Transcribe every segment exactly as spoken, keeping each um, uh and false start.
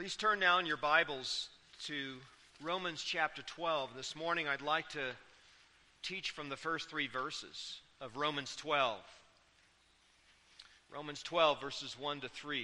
Please turn now in your Bibles to Romans chapter twelve. This morning I'd like to teach from the first three verses of Romans twelve. Romans twelve, verses one to three.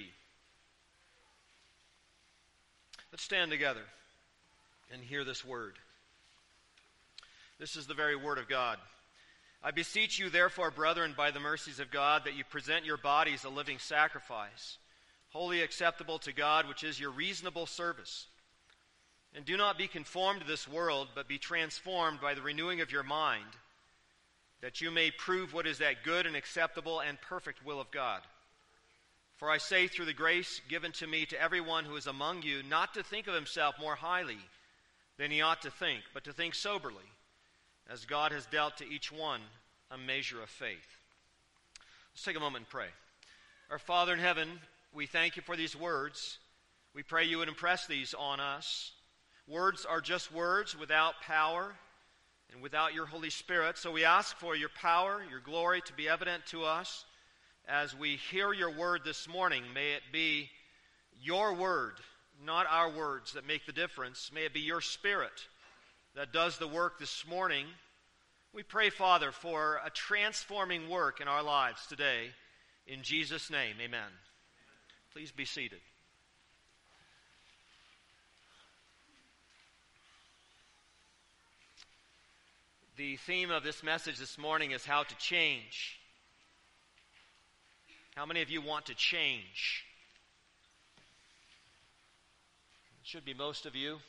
Let's stand together and hear this word. This is the very word of God. I beseech you, therefore, brethren, by the mercies of God, that you present your bodies a living sacrifice, wholly acceptable to God, which is your reasonable service. And do not be conformed to this world, but be transformed by the renewing of your mind, that you may prove what is that good and acceptable and perfect will of God. For I say through the grace given to me to everyone who is among you, not to think of himself more highly than he ought to think, but to think soberly, as God has dealt to each one a measure of faith. Let's take a moment and pray. Our Father in heaven, we thank you for these words. We pray you would impress these on us. Words are just words without power and without your Holy Spirit. So we ask for your power, your glory to be evident to us as we hear your word this morning. May it be your word, not our words, that make the difference. May it be your Spirit that does the work this morning. We pray, Father, for a transforming work in our lives today. In Jesus' name, amen. Please be seated. The theme of this message this morning is how to change. How many of you want to change? It should be most of you.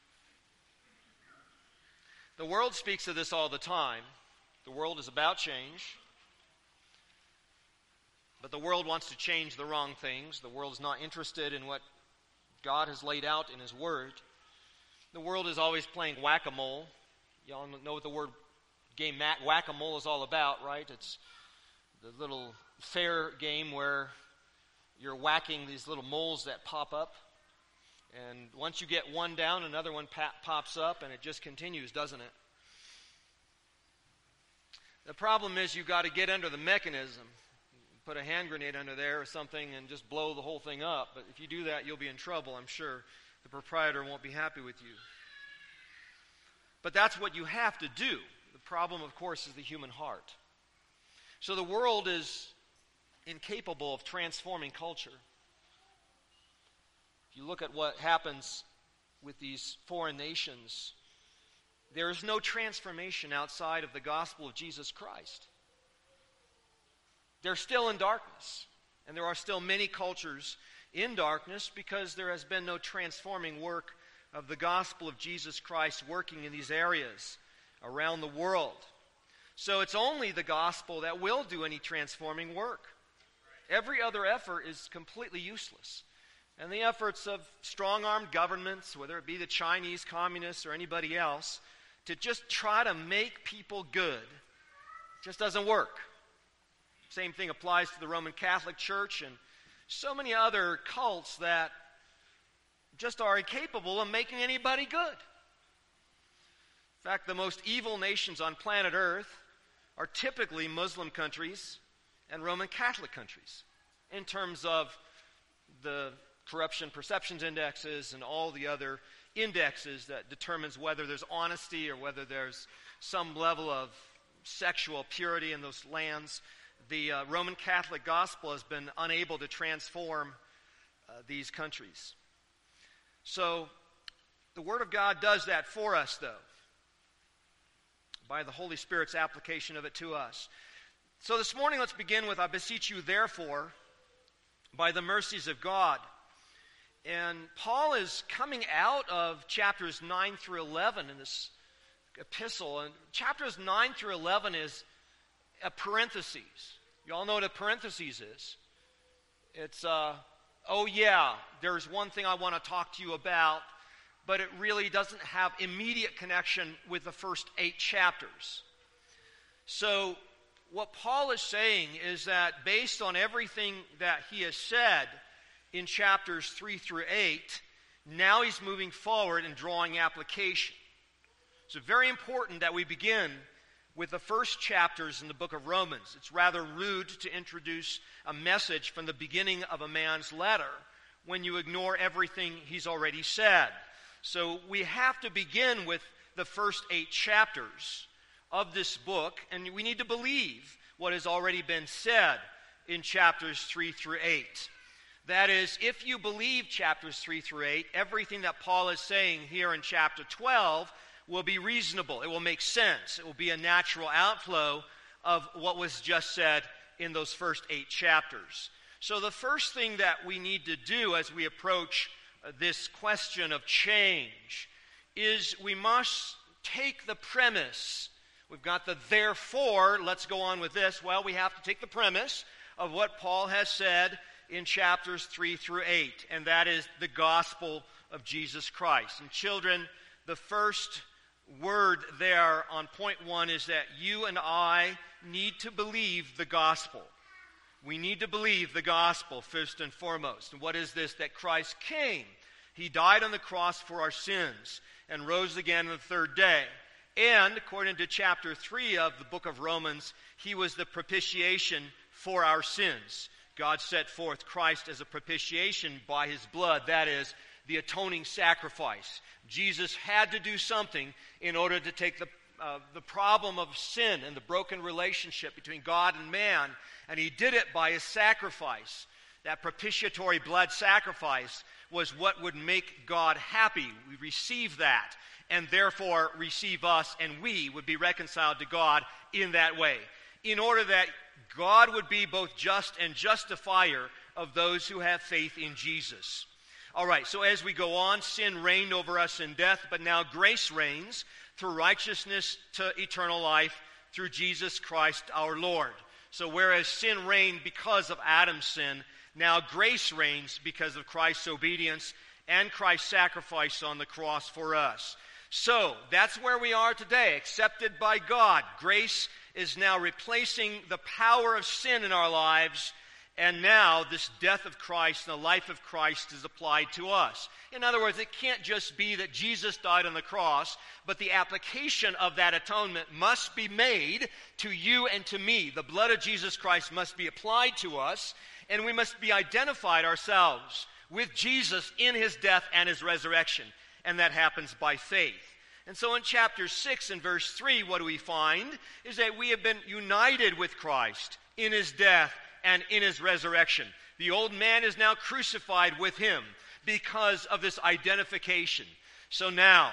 The world speaks of this all the time. The world is about change. But the world wants to change the wrong things. The world is not interested in what God has laid out in His Word. The world is always playing whack-a-mole. Y'all know what the word game whack-a-mole is all about, right? It's the little fair game where you're whacking these little moles that pop up. And once you get one down, another one pops up, and it just continues, doesn't it? The problem is you've got to get under the mechanism. Put a hand grenade under there or something and just blow the whole thing up. But if you do that, you'll be in trouble, I'm sure. The proprietor won't be happy with you. But that's what you have to do. The problem, of course, is the human heart. So the world is incapable of transforming culture. If you look at what happens with these foreign nations, there is no transformation outside of the gospel of Jesus Christ. They're still in darkness, and there are still many cultures in darkness because there has been no transforming work of the gospel of Jesus Christ working in these areas around the world. So it's only the gospel that will do any transforming work. Every other effort is completely useless. And the efforts of strong-armed governments, whether it be the Chinese communists or anybody else, to just try to make people good, just doesn't work. Same thing applies to the Roman Catholic Church and so many other cults that just are incapable of making anybody good. In fact, the most evil nations on planet Earth are typically Muslim countries and Roman Catholic countries in terms of the corruption perceptions indexes and all the other indexes that determines whether there's honesty or whether there's some level of sexual purity in those lands. The uh, Roman Catholic gospel has been unable to transform uh, these countries. So the Word of God does that for us, though, by the Holy Spirit's application of it to us. So this morning, let's begin with, I beseech you, therefore, by the mercies of God. And Paul is coming out of chapters nine through eleven in this epistle. And chapters nine through eleven is a parenthesis. You all know what a parenthesis is. It's, uh, oh yeah, there's one thing I want to talk to you about, but it really doesn't have immediate connection with the first eight chapters. So what Paul is saying is that based on everything that he has said in chapters three through eight, now he's moving forward and drawing application. So very important that we begin with the first chapters in the book of Romans. It's rather rude to introduce a message from the beginning of a man's letter when you ignore everything he's already said. So we have to begin with the first eight chapters of this book, and we need to believe what has already been said in chapters three through eight. That is, if you believe chapters three through eight, everything that Paul is saying here in chapter twelve will be reasonable. It will make sense. It will be a natural outflow of what was just said in those first eight chapters. So the first thing that we need to do as we approach uh, this question of change is we must take the premise. We've got the therefore. Let's go on with this. Well, we have to take the premise of what Paul has said in chapters three through eight, and that is the gospel of Jesus Christ. And children, the first word there on point one is that you and I need to believe the gospel. We need to believe the gospel first and foremost. And what is this? That Christ came. He died on the cross for our sins and rose again on the third day. And according to chapter three of the book of Romans, he was the propitiation for our sins. God set forth Christ as a propitiation by his blood. That is, the atoning sacrifice. Jesus had to do something in order to take the, uh, the problem of sin and the broken relationship between God and man, and he did it by his sacrifice. That propitiatory blood sacrifice was what would make God happy. We receive that, and therefore receive us, and we would be reconciled to God in that way, in order that God would be both just and justifier of those who have faith in Jesus. All right, so as we go on, sin reigned over us in death, but now grace reigns through righteousness to eternal life through Jesus Christ our Lord. So whereas sin reigned because of Adam's sin, now grace reigns because of Christ's obedience and Christ's sacrifice on the cross for us. So that's where we are today, accepted by God. Grace is now replacing the power of sin in our lives. And now this death of Christ and the life of Christ is applied to us. In other words, it can't just be that Jesus died on the cross, but the application of that atonement must be made to you and to me. The blood of Jesus Christ must be applied to us, and we must be identified ourselves with Jesus in his death and his resurrection. And that happens by faith. And so in chapter six and verse three, what do we find? Is that we have been united with Christ in his death and in his resurrection. The old man is now crucified with him because of this identification. So now,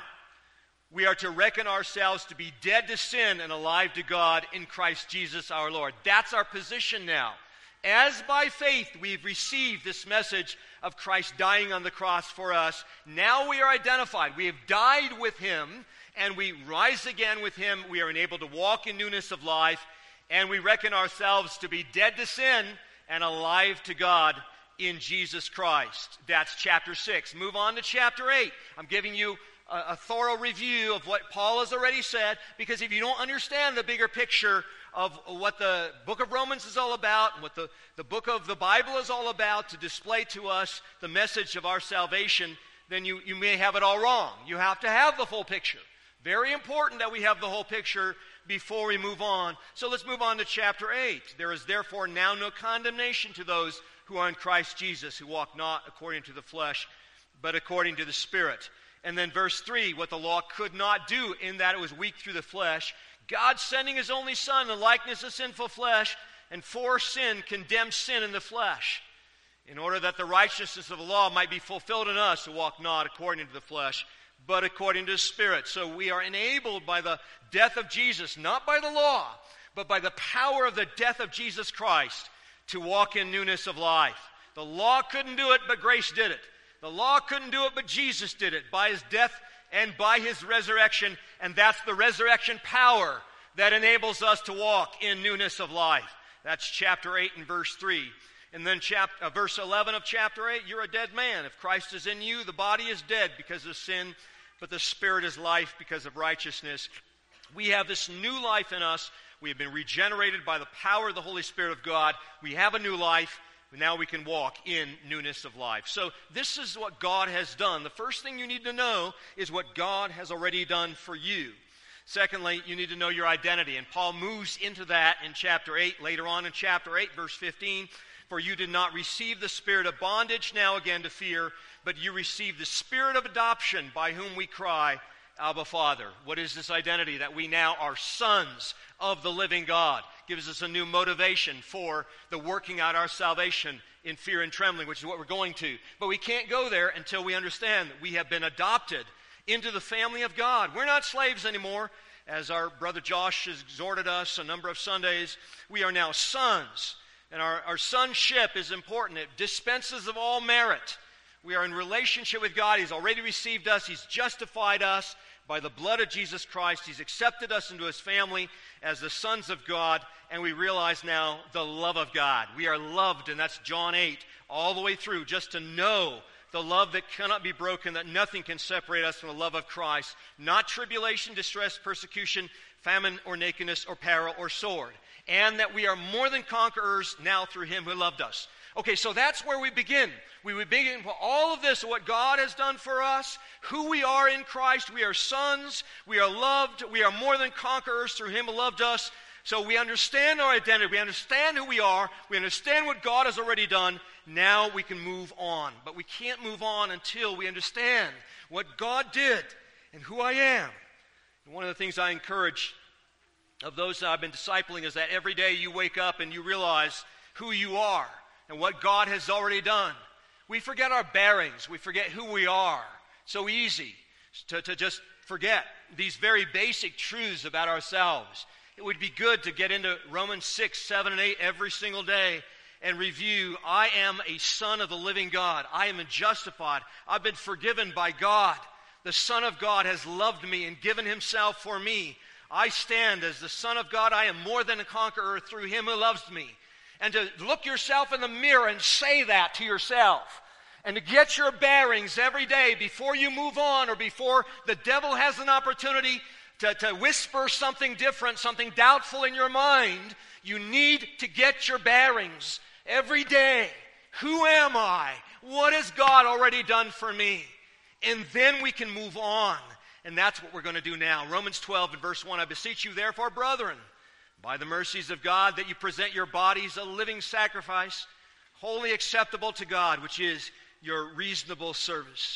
we are to reckon ourselves to be dead to sin and alive to God in Christ Jesus our Lord. That's our position now. As by faith we've received this message of Christ dying on the cross for us, now we are identified. We have died with him, and we rise again with him. We are enabled to walk in newness of life, and we reckon ourselves to be dead to sin and alive to God in Jesus Christ. That's chapter six. Move on to chapter eight. I'm giving you a, a thorough review of what Paul has already said, because if you don't understand the bigger picture of what the book of Romans is all about, and what the, the book of the Bible is all about, to display to us the message of our salvation, then you, you may have it all wrong. You have to have the full picture. Very important that we have the whole picture before we move on. So let's move on to chapter eight. There is therefore now no condemnation to those who are in Christ Jesus, who walk not according to the flesh, but according to the Spirit. And then verse three, what the law could not do, in that it was weak through the flesh, God sending his only Son in the likeness of sinful flesh, and for sin condemned sin in the flesh, in order that the righteousness of the law might be fulfilled in us who walk not according to the flesh, but according to the Spirit. So we are enabled by the death of Jesus, not by the law, but by the power of the death of Jesus Christ, to walk in newness of life. The law couldn't do it, but grace did it. The law couldn't do it, but Jesus did it by his death and by his resurrection. And that's the resurrection power that enables us to walk in newness of life. That's chapter eight and verse three. And then chapter, uh, verse eleven of chapter eight, you're a dead man. If Christ is in you, the body is dead because of sin, but the Spirit is life because of righteousness. We have this new life in us. We have been regenerated by the power of the Holy Spirit of God. We have a new life. Now we can walk in newness of life. So this is what God has done. The first thing you need to know is what God has already done for you. Secondly, you need to know your identity. And Paul moves into that in chapter eight. Later on in chapter eight, verse fifteen, For you did not receive the spirit of bondage now again to fear, but you received the spirit of adoption, by whom we cry, Abba, Father. What is this identity? That we now are sons of the living God. Gives us a new motivation for the working out our salvation in fear and trembling, which is what we're going to. But we can't go there until we understand that we have been adopted into the family of God. We're not slaves anymore. As our brother Josh has exhorted us a number of Sundays, we are now sons. And our, our sonship is important. It dispenses of all merit. We are in relationship with God. He's already received us. He's justified us by the blood of Jesus Christ. He's accepted us into his family as the sons of God. And we realize now the love of God. We are loved, and that's John eight, all the way through, just to know the love that cannot be broken, that nothing can separate us from the love of Christ. Not tribulation, distress, persecution, famine, or nakedness, or peril, or sword. And that we are more than conquerors now through him who loved us. Okay, so that's where we begin. We would begin with all of this, what God has done for us, who we are in Christ. We are sons, we are loved, we are more than conquerors through him who loved us. So we understand our identity, we understand who we are, we understand what God has already done. Now we can move on. But we can't move on until we understand what God did and who I am. And one of the things I encourage of those that I've been discipling is that every day you wake up and you realize who you are and what God has already done. We forget our bearings. We forget who we are. So easy to, to just forget these very basic truths about ourselves. It would be good to get into Romans six, seven, and eight every single day and review, I am a son of the living God. I am justified. I've been forgiven by God. The Son of God has loved me and given himself for me. I stand as the Son of God. I am more than a conqueror through him who loves me. And to look yourself in the mirror and say that to yourself. And to get your bearings every day before you move on, or before the devil has an opportunity to, to whisper something different, something doubtful in your mind. You need to get your bearings every day. Who am I? What has God already done for me? And then we can move on. And that's what we're going to do now. Romans twelve and verse one, I beseech you therefore, brethren, by the mercies of God, that you present your bodies a living sacrifice, wholly acceptable to God, which is your reasonable service.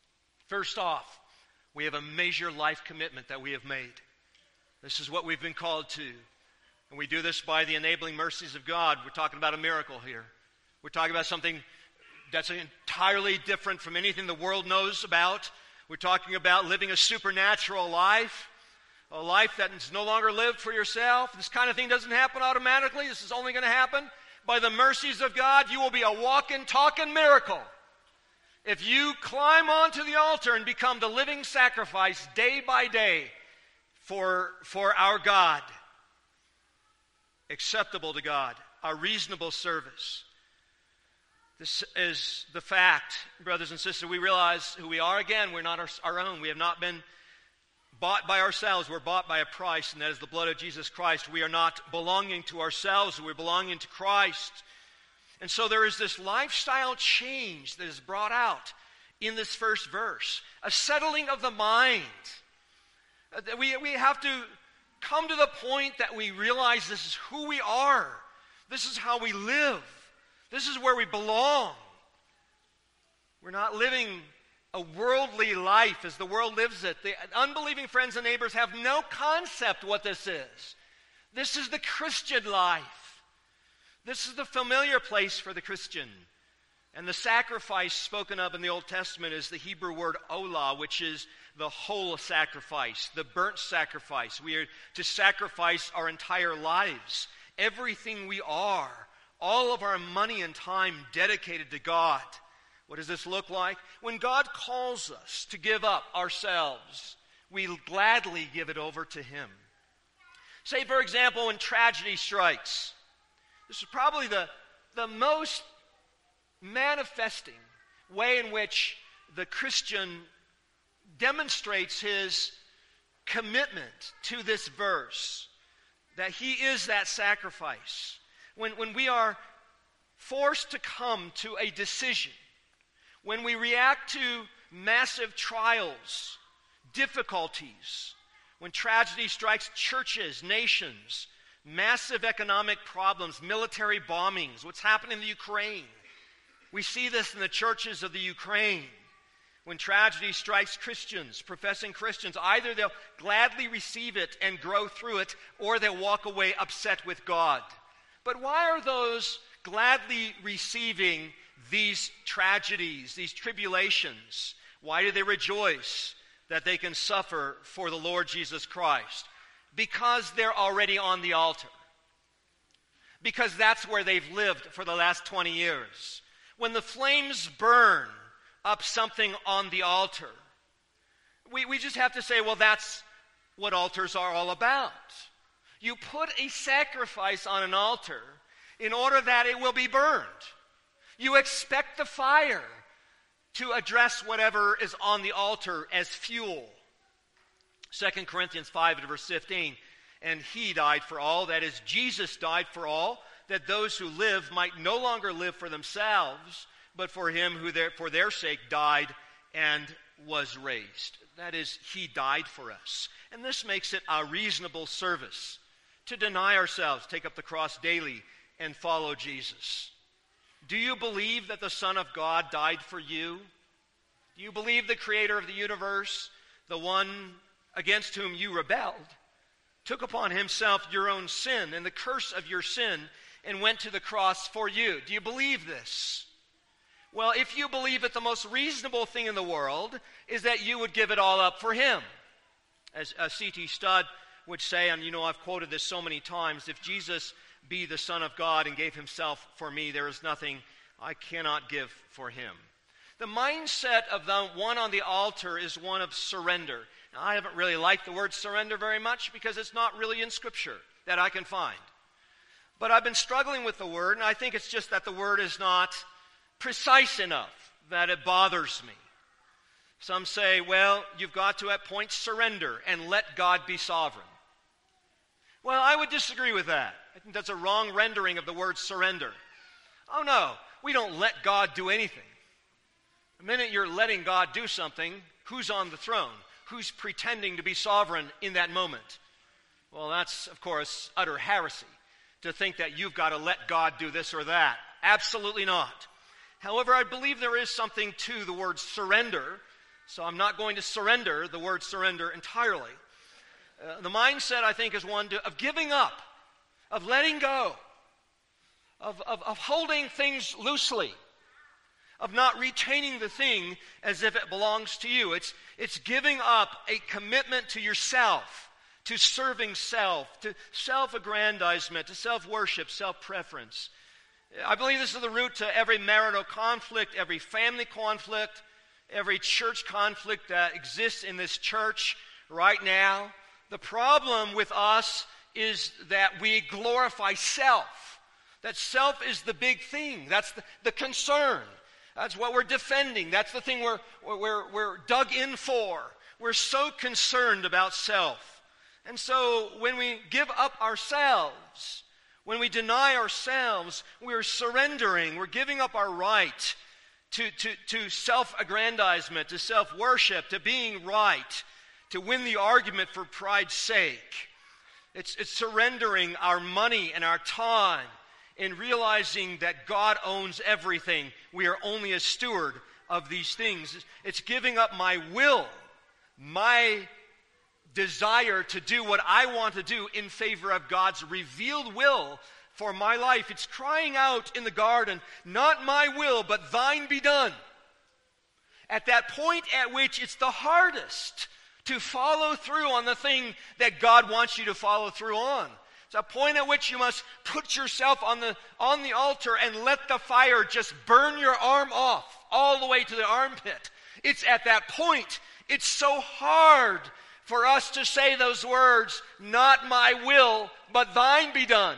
First off, we have a major life commitment that we have made. This is what we've been called to. And we do this by the enabling mercies of God. We're talking about a miracle here. We're talking about something that's entirely different from anything the world knows about. We're talking about living a supernatural life, a life that is no longer lived for yourself. This kind of thing doesn't happen automatically. This is only going to happen by the mercies of God. You will be a walking, talking miracle if you climb onto the altar and become the living sacrifice day by day for, for our God, acceptable to God, our reasonable service. This is the fact, brothers and sisters. We realize who we are. Again, we're not our, our own. We have not been bought by ourselves. We're bought by a price, and that is the blood of Jesus Christ. We are not belonging to ourselves. We're belonging to Christ. And so there is this lifestyle change that is brought out in this first verse. A settling of the mind. We, we have to come to the point that we realize this is who we are. This is how we live. This is where we belong. We're not living a worldly life as the world lives it. The unbelieving friends and neighbors have no concept what this is. This is the Christian life. This is the familiar place for the Christian. And the sacrifice spoken of in the Old Testament is the Hebrew word olah, which is the whole sacrifice, the burnt sacrifice. We are to sacrifice our entire lives, everything we are, all of our money and time dedicated to God. What does this look like? When God calls us to give up ourselves, we gladly give it over to him. Say, for example, when tragedy strikes. This is probably the, the most manifesting way in which the Christian demonstrates his commitment to this verse, that he is that sacrifice. When, when we are forced to come to a decision, when we react to massive trials, difficulties, when tragedy strikes churches, nations, massive economic problems, military bombings, what's happening in the Ukraine. We see this in the churches of the Ukraine. When tragedy strikes Christians, professing Christians, either they'll gladly receive it and grow through it, or they'll walk away upset with God. But why are those gladly receiving these tragedies, these tribulations? Why do they rejoice that they can suffer for the Lord Jesus Christ? Because they're already on the altar. Because that's where they've lived for the last twenty years. When the flames burn up something on the altar, we, we just have to say, well, that's what altars are all about. You put a sacrifice on an altar in order that it will be burned. You expect the fire to address whatever is on the altar as fuel. Second Corinthians five and verse fifteen, and he died for all, that is, Jesus died for all, that those who live might no longer live for themselves, but for him who their, for their sake died and was raised. That is, he died for us. And this makes it a reasonable service to deny ourselves, take up the cross daily, and follow Jesus. Do you believe that the Son of God died for you? Do you believe the Creator of the universe, the one against whom you rebelled, took upon himself your own sin and the curse of your sin and went to the cross for you? Do you believe this? Well, if you believe it, the most reasonable thing in the world is that you would give it all up for him. As uh, C T Studd would say, and you know I've quoted this so many times, if Jesus be the Son of God and gave himself for me, there is nothing I cannot give for him. The mindset of the one on the altar is one of surrender. Now, I haven't really liked the word surrender very much because it's not really in Scripture that I can find. But I've been struggling with the word, and I think it's just that the word is not precise enough that it bothers me. Some say, well, you've got to at points surrender and let God be sovereign. Well, I would disagree with that. I think that's a wrong rendering of the word surrender. Oh no, we don't let God do anything. The minute you're letting God do something, who's on the throne? Who's pretending to be sovereign in that moment? Well, that's, of course, utter heresy to think that you've got to let God do this or that. Absolutely not. However, I believe there is something to the word surrender, so I'm not going to surrender the word surrender entirely. Uh, the mindset, I think, is one to, of giving up, of letting go, of, of, of holding things loosely, of not retaining the thing as if it belongs to you. It's, it's giving up a commitment to yourself, to serving self, to self-aggrandizement, to self-worship, self-preference. I believe this is the root to every marital conflict, every family conflict, every church conflict that exists in this church right now. The problem with us is that we glorify self. That self is the big thing. That's the, the concern. That's what we're defending. That's the thing we're, we're, we're dug in for. We're so concerned about self. And so when we give up ourselves, when we deny ourselves, we're surrendering. We're giving up our right to, to, to self-aggrandizement, to self-worship, to being right, to win the argument for pride's sake. It's, it's surrendering our money and our time in realizing that God owns everything. We are only a steward of these things. It's giving up my will, my desire to do what I want to do in favor of God's revealed will for my life. It's crying out in the garden, not my will, but thine be done. At that point at which it's the hardest to follow through on the thing that God wants you to follow through on. It's a point at which you must put yourself on the, on the altar and let the fire just burn your arm off all the way to the armpit. It's at that point, it's so hard for us to say those words, not my will, but thine be done.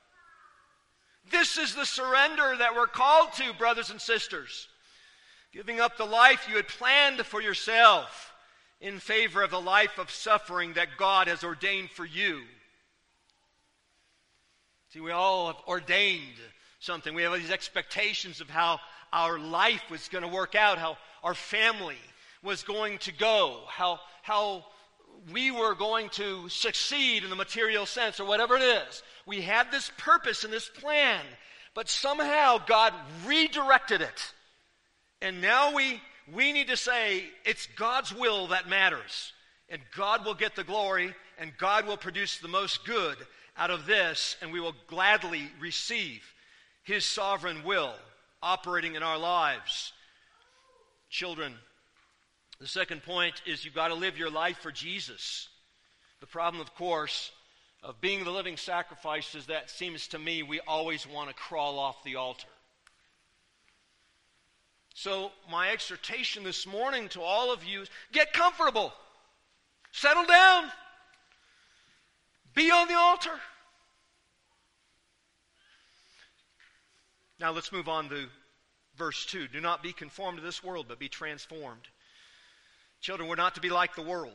This is the surrender that we're called to, brothers and sisters. Giving up the life you had planned for yourself in favor of the life of suffering that God has ordained for you. See, we all have ordained something. We have these expectations of how our life was going to work out, how our family was going to go, how, how we were going to succeed in the material sense or whatever it is. We had this purpose and this plan, but somehow God redirected it. And now we, we need to say it's God's will that matters. And God will get the glory, and God will produce the most good out of this, and we will gladly receive His sovereign will operating in our lives. Children, the second point is you've got to live your life for Jesus. The problem, of course, of being the living sacrifice is that it seems to me we always want to crawl off the altar. So my exhortation this morning to all of you is get comfortable. Settle down. Be on the altar. Now let's move on to verse two. Do not be conformed to this world, but be transformed. Children, we're not to be like the world.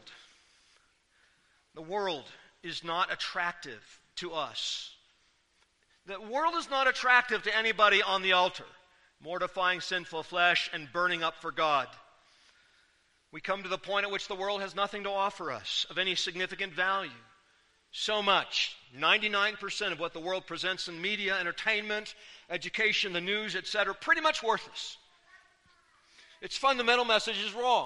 The world is not attractive to us. The world is not attractive to anybody on the altar, mortifying sinful flesh and burning up for God. We come to the point at which the world has nothing to offer us of any significant value. So much, ninety-nine percent of what the world presents in media, entertainment, education, the news, et cetera, pretty much worthless. Its fundamental message is wrong.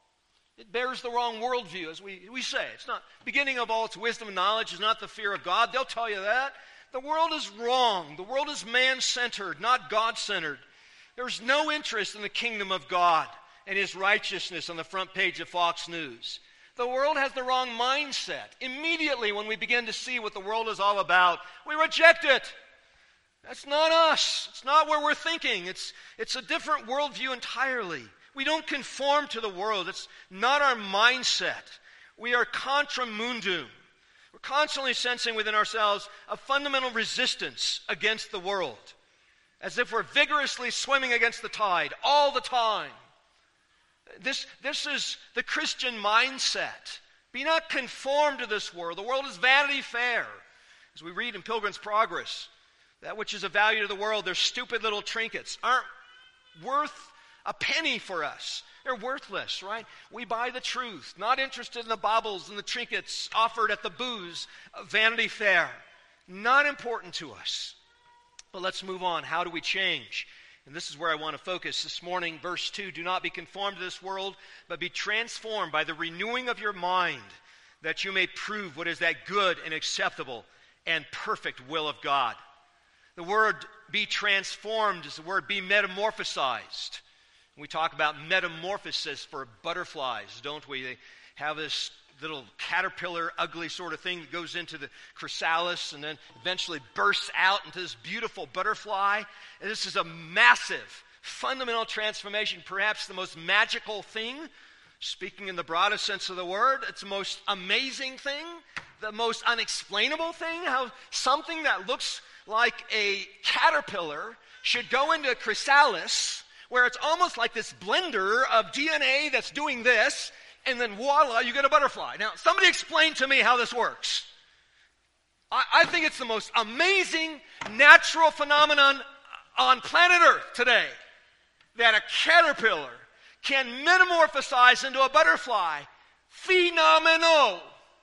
It bears the wrong worldview, as we, we say. It's not beginning of all its wisdom and knowledge is not the fear of God. They'll tell you that. The world is wrong. The world is man-centered, not God-centered. There's no interest in the kingdom of God and His righteousness on the front page of Fox News. The world has the wrong mindset. Immediately when we begin to see what the world is all about, we reject it. That's not us. It's not where we're thinking. It's, it's a different worldview entirely. We don't conform to the world. It's not our mindset. We are contra mundum. We're constantly sensing within ourselves a fundamental resistance against the world, as if we're vigorously swimming against the tide all the time. This, this is the Christian mindset. Be not conformed to this world. The world is vanity fair. As we read in Pilgrim's Progress, that which is of value to the world, their stupid little trinkets aren't worth a penny for us. They're worthless, right? We buy the truth, not interested in the baubles and the trinkets offered at the booths of Vanity Fair. Not important to us. But let's move on. How do we change? And this is where I want to focus this morning. Verse two, do not be conformed to this world, but be transformed by the renewing of your mind, that you may prove what is that good and acceptable and perfect will of God. The word be transformed is the word be metamorphosized. We talk about metamorphosis for butterflies, don't we? They have this little caterpillar, ugly sort of thing that goes into the chrysalis and then eventually bursts out into this beautiful butterfly. And this is a massive, fundamental transformation, perhaps the most magical thing, speaking in the broadest sense of the word. It's the most amazing thing, the most unexplainable thing, how something that looks like a caterpillar should go into a chrysalis, where it's almost like this blender of D N A that's doing this, and then voila, you get a butterfly. Now, somebody explain to me how this works. I, I think it's the most amazing natural phenomenon on planet Earth today, that a caterpillar can metamorphosize into a butterfly. Phenomenal.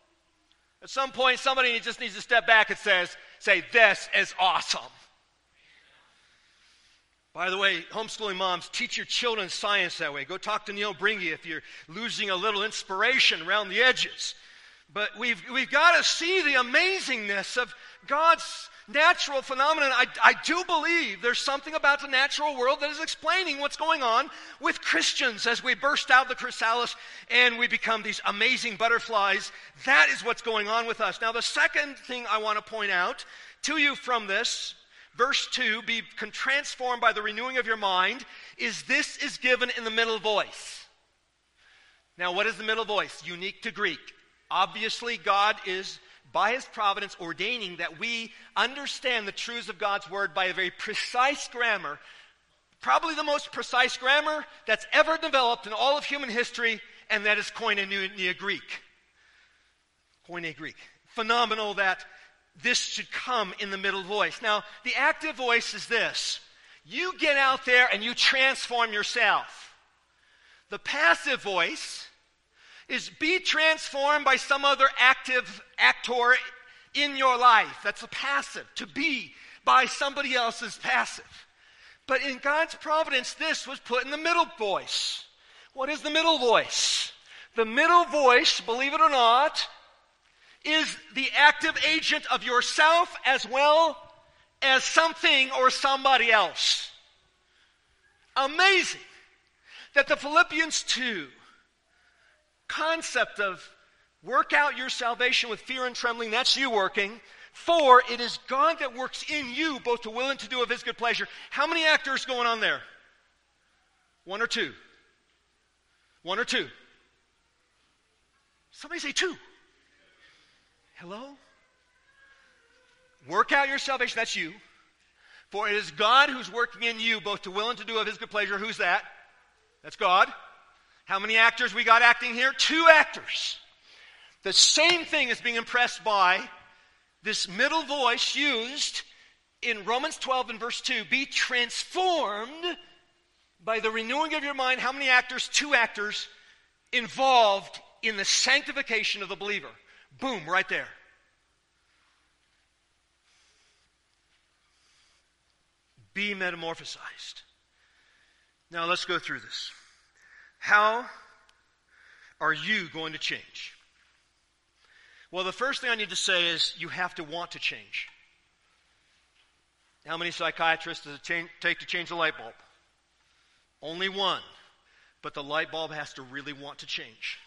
At some point, somebody just needs to step back and says, say, this is awesome. By the way, homeschooling moms, teach your children science that way. Go talk to Neil Bringy if you're losing a little inspiration around the edges. But we've, we've got to see the amazingness of God's natural phenomenon. I, I do believe there's something about the natural world that is explaining what's going on with Christians as we burst out the chrysalis and we become these amazing butterflies. That is what's going on with us. Now, the second thing I want to point out to you from this, verse two, be transformed by the renewing of your mind, is this is given in the middle voice. Now, what is the middle voice? Unique to Greek. Obviously, God is, by His providence, ordaining that we understand the truths of God's Word by a very precise grammar, probably the most precise grammar that's ever developed in all of human history, and that is Koinonia Greek. Koine Greek. Phenomenal that this should come in the middle voice. Now, the active voice is this. You get out there and you transform yourself. The passive voice, is be transformed by some other active actor in your life. That's a passive. To be by somebody else is passive. But in God's providence, this was put in the middle voice. What is the middle voice? The middle voice, believe it or not, is the active agent of yourself as well as something or somebody else. Amazing that the Philippians two concept of work out your salvation with fear and trembling, that's you working. For it is God that works in you both to will and to do of his good pleasure. How many actors going on there? One or two? One or two? Somebody say two. Hello? Work out your salvation, that's you. For it is God who's working in you both to will and to do of his good pleasure. Who's that? That's God. How many actors we got acting here? Two actors. The same thing is being impressed by this middle voice used in Romans twelve and verse two. Be transformed by the renewing of your mind. How many actors? Two actors involved in the sanctification of the believer. Boom, right there. Be metamorphosized. Now let's go through this. How are you going to change? Well, the first thing I need to say is you have to want to change. How many psychiatrists does it change, take to change a light bulb? Only one. But the light bulb has to really want to change.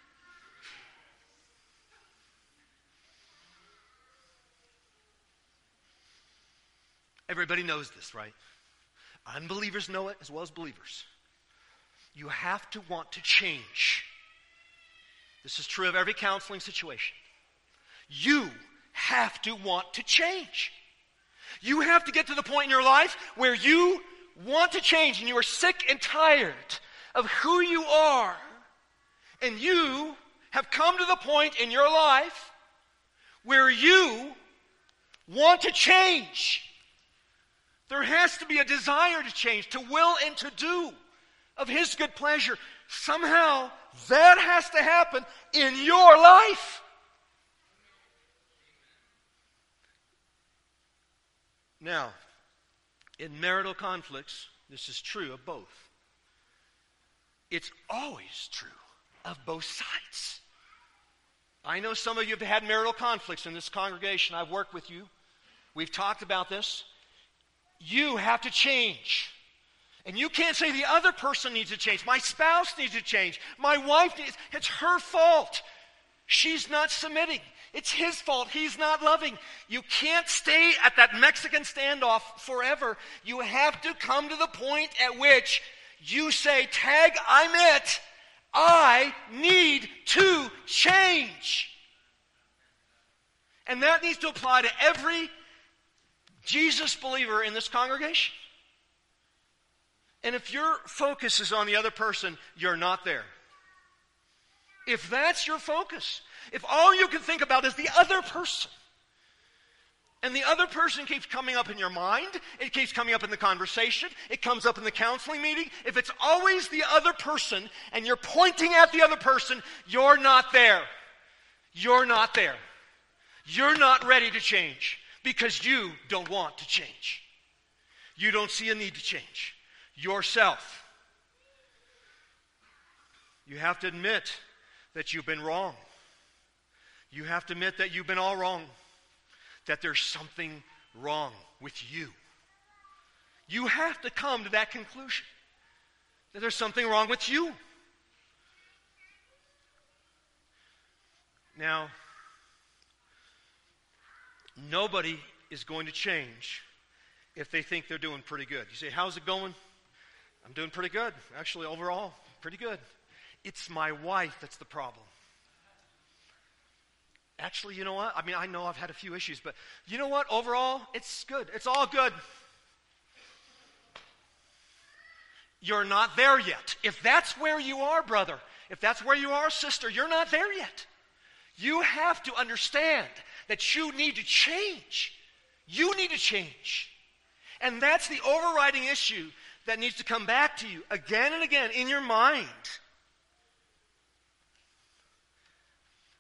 Everybody knows this, right? Unbelievers know it as well as believers. You have to want to change. This is true of every counseling situation. You have to want to change. You have to get to the point in your life where you want to change and you are sick and tired of who you are. And you have come to the point in your life where you want to change. There has to be a desire to change, to will and to do of his good pleasure. Somehow that has to happen in your life. Now, in marital conflicts, this is true of both. It's always true of both sides. I know some of you have had marital conflicts in this congregation. I've worked with you. We've talked about this. You have to change. And you can't say the other person needs to change. My spouse needs to change. My wife needs, it's her fault. She's not submitting. It's his fault. He's not loving. You can't stay at that Mexican standoff forever. You have to come to the point at which you say, tag, I'm it. I need to change. And that needs to apply to every Jesus believer in this congregation. And if your focus is on the other person, you're not there. If that's your focus, if all you can think about is the other person, and the other person keeps coming up in your mind, it keeps coming up in the conversation, it comes up in the counseling meeting, if it's always the other person and you're pointing at the other person, you're not there. You're not there. You're not ready to change because you don't want to change. You don't see a need to change yourself. You have to admit that you've been wrong. You have to admit that you've been all wrong. That there's something wrong with you. You have to come to that conclusion. That there's something wrong with you. Now, nobody is going to change if they think they're doing pretty good. You say, how's it going? I'm doing pretty good. Actually, overall, pretty good. It's my wife that's the problem. Actually, you know what? I mean, I know I've had a few issues, but you know what? Overall, it's good. It's all good. You're not there yet. If that's where you are, brother, if that's where you are, sister, you're not there yet. You have to understand that you need to change. You need to change. And that's the overriding issue that needs to come back to you again and again in your mind.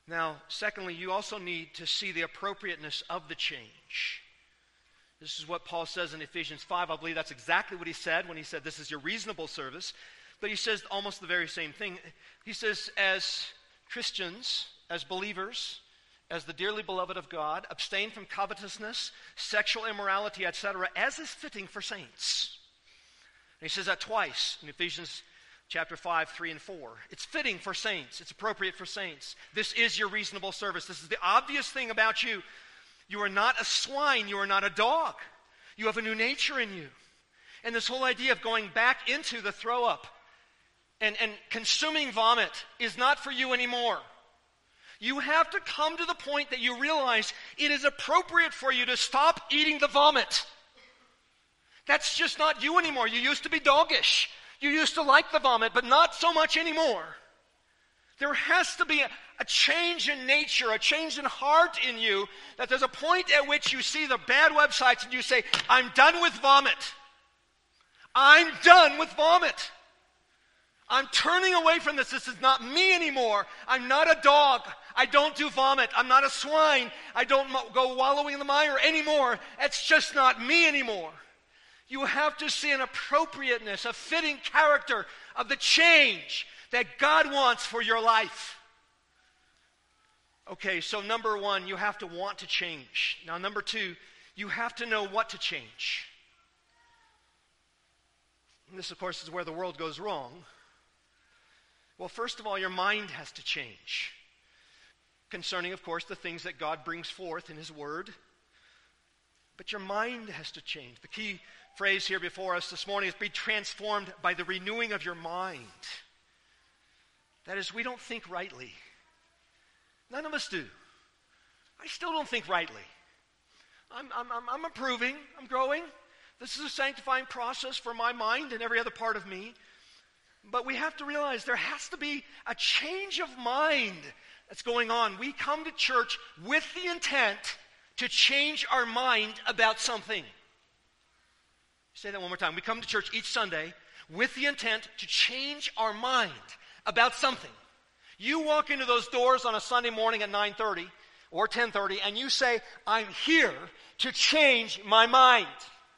Now, secondly, you also need to see the appropriateness of the change. This is what Paul says in Ephesians five. I believe that's exactly what he said when he said this is your reasonable service. But he says almost the very same thing. He says, as Christians, as believers, as the dearly beloved of God, abstain from covetousness, sexual immorality, et cetera, as is fitting for saints. And he says that twice in Ephesians chapter five, three, and four. It's fitting for saints. It's appropriate for saints. This is your reasonable service. This is the obvious thing about you. You are not a swine. You are not a dog. You have a new nature in you. And this whole idea of going back into the throw up and, and consuming vomit is not for you anymore. You have to come to the point that you realize it is appropriate for you to stop eating the vomit. That's just not you anymore. You used to be doggish. You used to like the vomit, but not so much anymore. There has to be a, a change in nature, a change in heart in you, that there's a point at which you see the bad websites and you say, I'm done with vomit. I'm done with vomit. I'm turning away from this. This is not me anymore. I'm not a dog. I don't do vomit. I'm not a swine. I don't go wallowing in the mire anymore. It's just not me anymore. You have to see an appropriateness, a fitting character of the change that God wants for your life. Okay, so number one, you have to want to change. Now, number two, you have to know what to change. And this, of course, is where the world goes wrong. Well, first of all, your mind has to change. Concerning, of course, the things that God brings forth in His Word. But your mind has to change. The key phrase here before us this morning is be transformed by the renewing of your mind. That is, we don't think rightly. None of us do. I still don't think rightly. I'm, I'm, I'm, I'm improving. I'm growing. This is a sanctifying process for my mind and every other part of me. But we have to realize there has to be a change of mind that's going on. We come to church with the intent to change our mind about something. Say that one more time. We come to church each Sunday with the intent to change our mind about something. You walk into those doors on a Sunday morning at nine thirty or ten thirty and you say, I'm here to change my mind.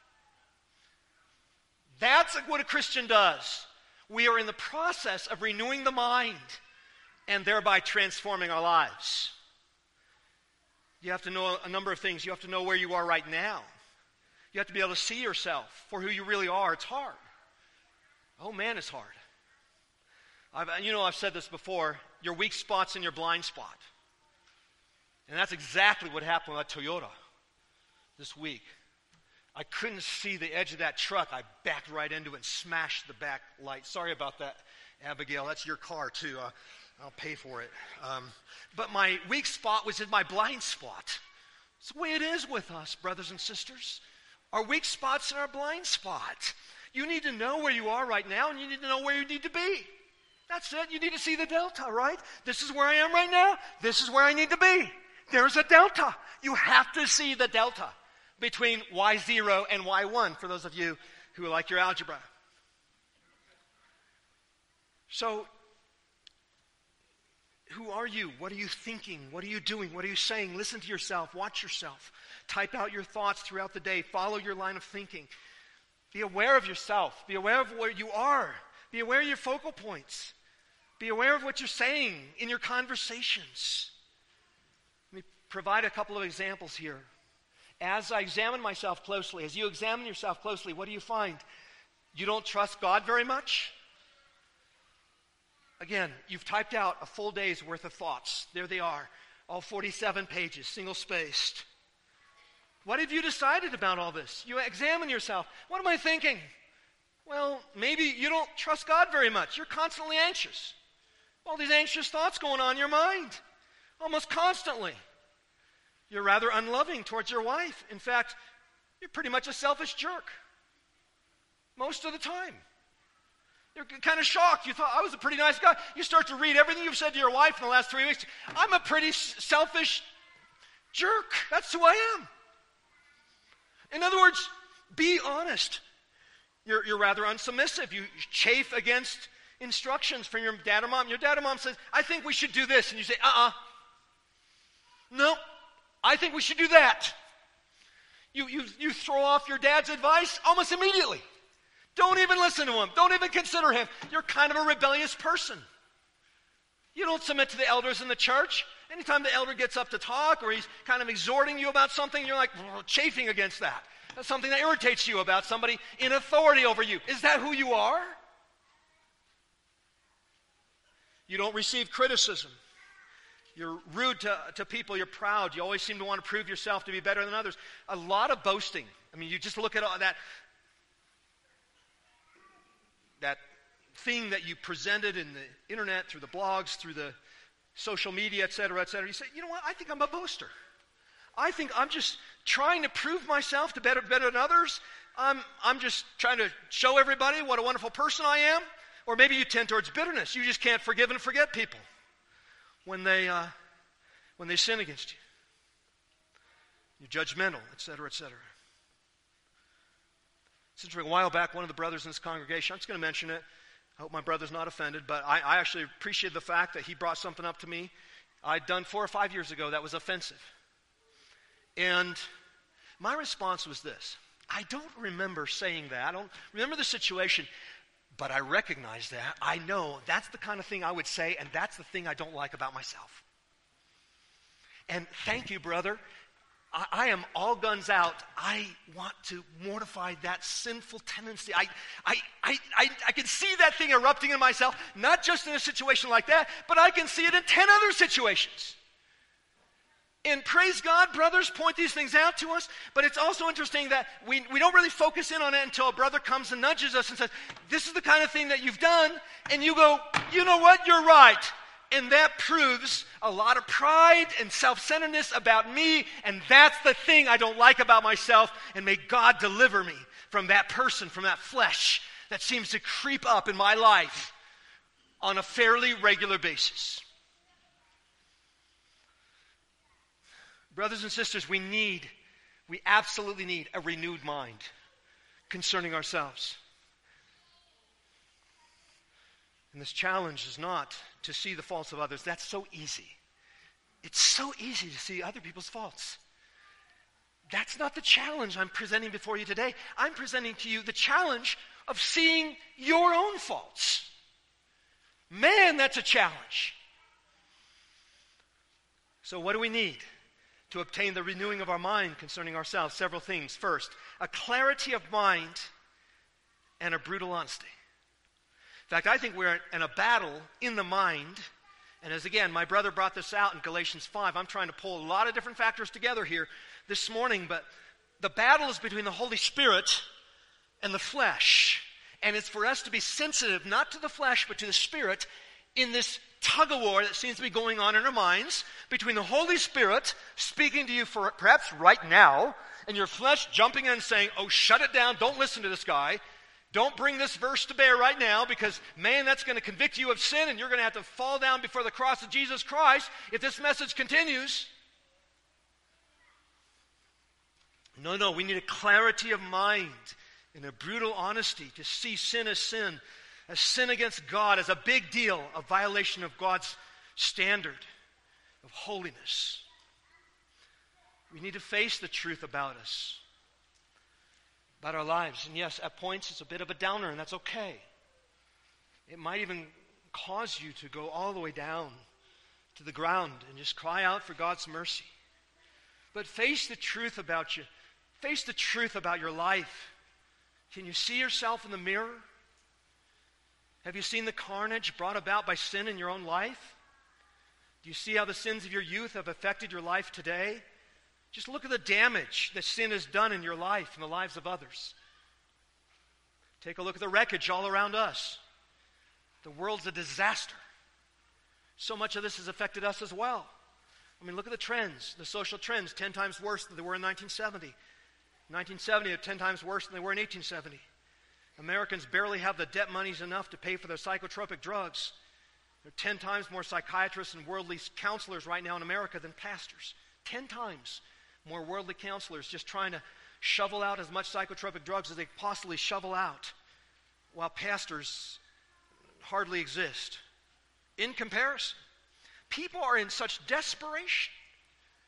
That's what a Christian does. We are in the process of renewing the mind and thereby transforming our lives. You have to know a number of things. You have to know where you are right now. You have to be able to see yourself for who you really are. It's hard. Oh man, it's hard. I've, you know, I've said this before. Your weak spot's in your blind spot. And that's exactly what happened with that Toyota this week. I couldn't see the edge of that truck. I backed right into it and smashed the back light. Sorry about that, Abigail. That's your car, too. Uh, I'll pay for it. Um, but my weak spot was in my blind spot. It's the way it is with us, brothers and sisters. Our weak spot's in our blind spot. You need to know where you are right now, and you need to know where you need to be. That's it. You need to see the delta, right? This is where I am right now. This is where I need to be. There's a delta. You have to see the delta between y zero and y one, for those of you who like your algebra. So, who are you? What are you thinking? What are you doing? What are you saying? Listen to yourself. Watch yourself. Type out your thoughts throughout the day. Follow your line of thinking. Be aware of yourself. Be aware of where you are. Be aware of your focal points. Be aware of what you're saying in your conversations. Let me provide a couple of examples here. As I examine myself closely, as you examine yourself closely, what do you find? You don't trust God very much? Again, you've typed out a full day's worth of thoughts. There they are, all forty-seven pages, single-spaced. What have you decided about all this? You examine yourself. What am I thinking? Well, maybe you don't trust God very much. You're constantly anxious. All these anxious thoughts going on in your mind, almost constantly. You're rather unloving towards your wife. In fact, you're pretty much a selfish jerk most of the time. You're kind of shocked. You thought, I was a pretty nice guy. You start to read everything you've said to your wife in the last three weeks. I'm a pretty selfish jerk. That's who I am. In other words, be honest. You're, you're rather unsubmissive. You chafe against instructions from your dad or mom. Your dad or mom says, I think we should do this. And you say, uh-uh. No, I think we should do that. You, you, you throw off your dad's advice almost immediately. Don't even listen to him. Don't even consider him. You're kind of a rebellious person. You don't submit to the elders in the church. Anytime the elder gets up to talk or he's kind of exhorting you about something, you're like chafing against that. That's something that irritates you about somebody in authority over you. Is that who you are? You don't receive criticism. You're rude to, to people. You're proud. You always seem to want to prove yourself to be better than others. A lot of boasting. I mean, you just look at all that, that thing that you presented in the internet, through the blogs, through the social media, et cetera, et cetera. You say, you know what? I think I'm a boaster. I think I'm just trying to prove myself to better, better than others. I'm, I'm just trying to show everybody what a wonderful person I am. Or maybe you tend towards bitterness. You just can't forgive and forget people when they, uh, when they sin against you. You're judgmental, et cetera, et cetera. Since a while back, one of the brothers in this congregation, I'm just going to mention it. I hope my brother's not offended, but I, I actually appreciate the fact that he brought something up to me I'd done four or five years ago that was offensive. And my response was this. I don't remember saying that. I don't remember the situation, but I recognize that. I know that's the kind of thing I would say, and that's the thing I don't like about myself. And thank you, brother. I, I am all guns out. I want to mortify that sinful tendency. I, I, I, I, I can see that thing erupting in myself, not just in a situation like that, but I can see it in ten other situations. And praise God, brothers point these things out to us, but it's also interesting that we, we don't really focus in on it until a brother comes and nudges us and says, this is the kind of thing that you've done, and you go, you know what, you're right. And that proves a lot of pride and self-centeredness about me, and that's the thing I don't like about myself, and may God deliver me from that person, from that flesh that seems to creep up in my life on a fairly regular basis. Brothers and sisters, we need, we absolutely need a renewed mind concerning ourselves. And this challenge is not to see the faults of others. That's so easy. It's so easy to see other people's faults. That's not the challenge I'm presenting before you today. I'm presenting to you the challenge of seeing your own faults. Man, that's a challenge. So what do we need to obtain the renewing of our mind concerning ourselves? Several things. First, a clarity of mind and a brutal honesty. In fact, I think we're in a battle in the mind. And as again, my brother brought this out in Galatians five. I'm trying to pull a lot of different factors together here this morning. But the battle is between the Holy Spirit and the flesh. And it's for us to be sensitive, not to the flesh, but to the Spirit in this tug of war that seems to be going on in our minds between the Holy Spirit speaking to you for perhaps right now, and your flesh jumping in and saying, oh, shut it down, don't listen to this guy. Don't bring this verse to bear right now because, man, that's going to convict you of sin and you're going to have to fall down before the cross of Jesus Christ if this message continues. No, no, we need a clarity of mind and a brutal honesty to see sin as sin, as sin against God, as a big deal, a violation of God's standard of holiness. We need to face the truth about us, about our lives. And yes, at points it's a bit of a downer, and that's okay. It might even cause you to go all the way down to the ground and just cry out for God's mercy. But face the truth about you. Face the truth about your life. Can you see yourself in the mirror? Have you seen the carnage brought about by sin in your own life? Do you see how the sins of your youth have affected your life today? Just look at the damage that sin has done in your life and the lives of others. Take a look at the wreckage all around us. The world's a disaster. So much of this has affected us as well. I mean, look at the trends, the social trends, ten times worse than they were in nineteen seventy. nineteen seventy are ten times worse than they were in eighteen seventy. Americans barely have the debt monies enough to pay for their psychotropic drugs. There are ten times more psychiatrists and worldly counselors right now in America than pastors. Ten times more worldly counselors just trying to shovel out as much psychotropic drugs as they possibly shovel out, while pastors hardly exist. In comparison, people are in such desperation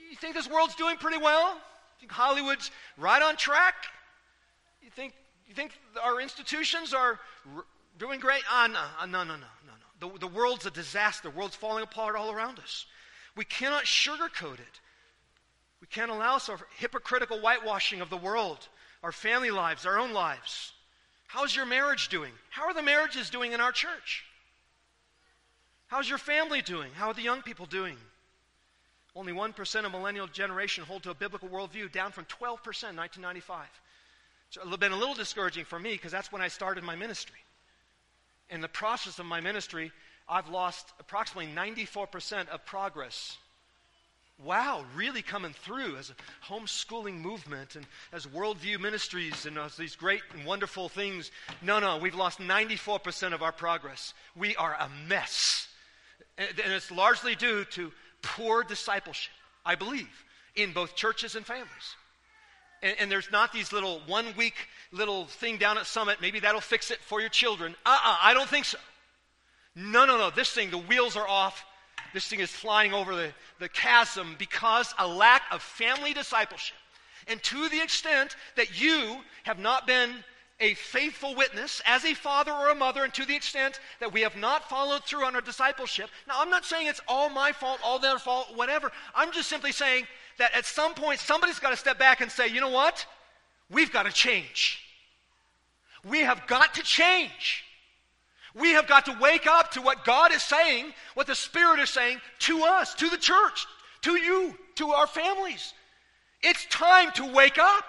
You think this world's doing pretty well? You think Hollywood's right on track? You think you think our institutions are r- doing great? Ah, no, ah, no, no, no, no, no. The, the world's a disaster. The world's falling apart all around us. We cannot sugarcoat it. We can't allow some hypocritical whitewashing of the world, our family lives, our own lives. How's your marriage doing? How are the marriages doing in our church? How's your family doing? How are the young people doing? Only one percent of millennial generation hold to a biblical worldview, down from twelve percent in nineteen ninety-five. It's been a little discouraging for me because that's when I started my ministry. In the process of my ministry, I've lost approximately ninety-four percent of progress. Wow, really coming through as a homeschooling movement and as worldview ministries and as these great and wonderful things. No, no, we've lost ninety-four percent of our progress. We are a mess. And, and it's largely due to poor discipleship, I believe, in both churches and families. And, and there's not these little one-week little thing down at Summit, maybe that'll fix it for your children. Uh-uh, I don't think so. No, no, no, this thing, the wheels are off. This thing is flying over the, the chasm because a lack of family discipleship. And to the extent that you have not been a faithful witness as a father or a mother, and to the extent that we have not followed through on our discipleship. Now, I'm not saying it's all my fault, all their fault, whatever. I'm just simply saying that at some point, somebody's got to step back and say, you know what? We've got to change. We have got to change. We have got to wake up to what God is saying, what the Spirit is saying to us, to the church, to you, to our families. It's time to wake up.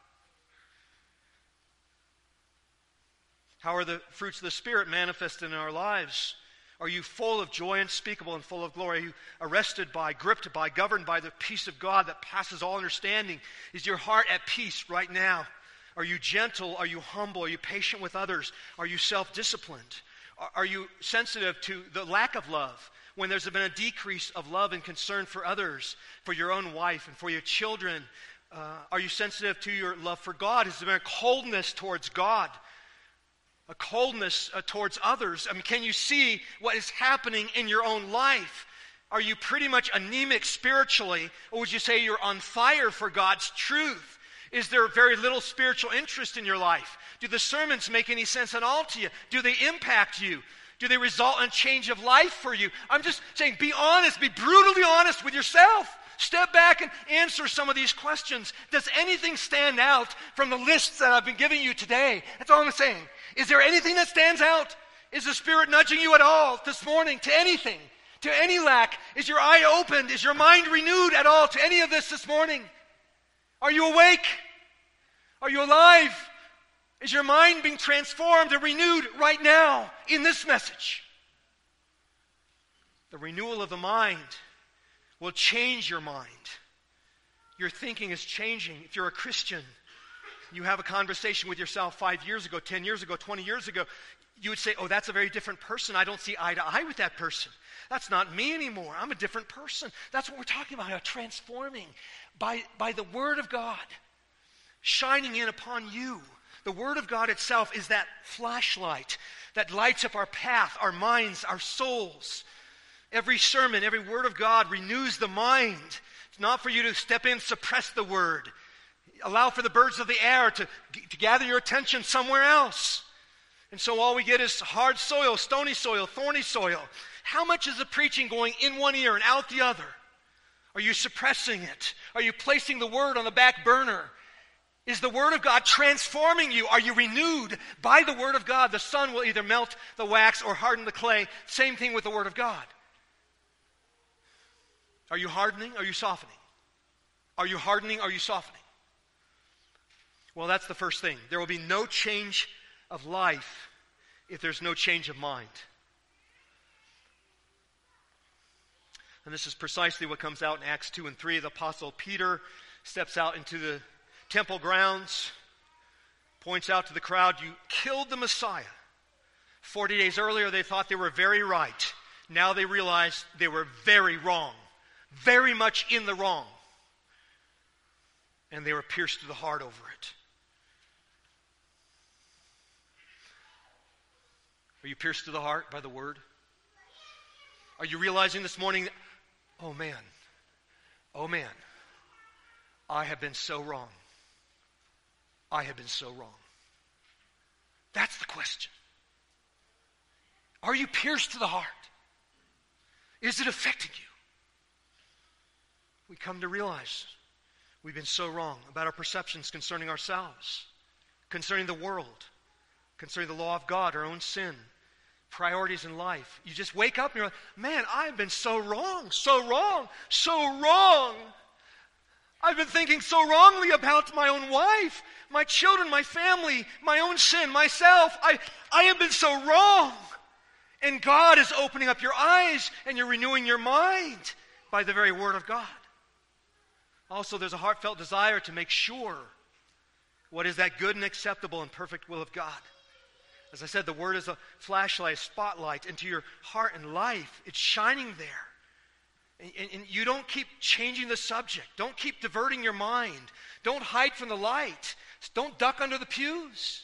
How are the fruits of the Spirit manifested in our lives? Are you full of joy unspeakable and full of glory? Are you arrested by, gripped by, governed by the peace of God that passes all understanding? Is your heart at peace right now? Are you gentle? Are you humble? Are you patient with others? Are you self-disciplined? Are you sensitive to the lack of love when there's been a decrease of love and concern for others, for your own wife and for your children? Uh, are you sensitive to your love for God? Has there been a coldness towards God? A coldness uh, towards others? I mean, can you see what is happening in your own life? Are you pretty much anemic spiritually, or would you say you're on fire for God's truth? Is there very little spiritual interest in your life? Do the sermons make any sense at all to you? Do they impact you? Do they result in change of life for you? I'm just saying, be honest, be brutally honest with yourself. Step back and answer some of these questions. Does anything stand out from the lists that I've been giving you today? That's all I'm saying. Is there anything that stands out? Is the Spirit nudging you at all this morning to anything? To any lack? Is your eye opened? Is your mind renewed at all to any of this this morning? Are you awake? Are you alive? Is your mind being transformed and renewed right now in this message? The renewal of the mind will change your mind. Your thinking is changing. If you're a Christian, you have a conversation with yourself five years ago, ten years ago, twenty years ago, you would say, oh, that's a very different person. I don't see eye to eye with that person. That's not me anymore. I'm a different person. That's what we're talking about, transforming by, by the Word of God shining in upon you. The Word of God itself is that flashlight that lights up our path, our minds, our souls. Every sermon, every Word of God renews the mind. It's not for you to step in, suppress the Word. Allow for the birds of the air to, to gather your attention somewhere else. And so all we get is hard soil, stony soil, thorny soil. How much is the preaching going in one ear and out the other? Are you suppressing it? Are you placing the Word on the back burner? Is the Word of God transforming you? Are you renewed by the Word of God? The sun will either melt the wax or harden the clay. Same thing with the Word of God. Are you hardening? Are you softening? Are you hardening? Are you softening? Well, that's the first thing. There will be no change of life if there's no change of mind. And this is precisely what comes out in Acts two and three. The Apostle Peter steps out into the temple grounds, points out to the crowd, you killed the Messiah. Forty days earlier, they thought they were very right. Now they realize they were very wrong, very much in the wrong. And they were pierced to the heart over it. Are you pierced to the heart by the Word? Are you realizing this morning, that, oh man, oh man, I have been so wrong. I have been so wrong. That's the question. Are you pierced to the heart? Is it affecting you? We come to realize we've been so wrong about our perceptions concerning ourselves, concerning the world, concerning the law of God, our own sin, priorities in life. You just wake up and you're like, man, I've been so wrong, so wrong, so wrong. I've been thinking so wrongly about my own wife, my children, my family, my own sin, myself. I, I have been so wrong. And God is opening up your eyes and you're renewing your mind by the very word of God. Also, there's a heartfelt desire to make sure what is that good and acceptable and perfect will of God. As I said, the word is a flashlight, a spotlight into your heart and life. It's shining there. And, and, and you don't keep changing the subject. Don't keep diverting your mind. Don't hide from the light. Don't duck under the pews.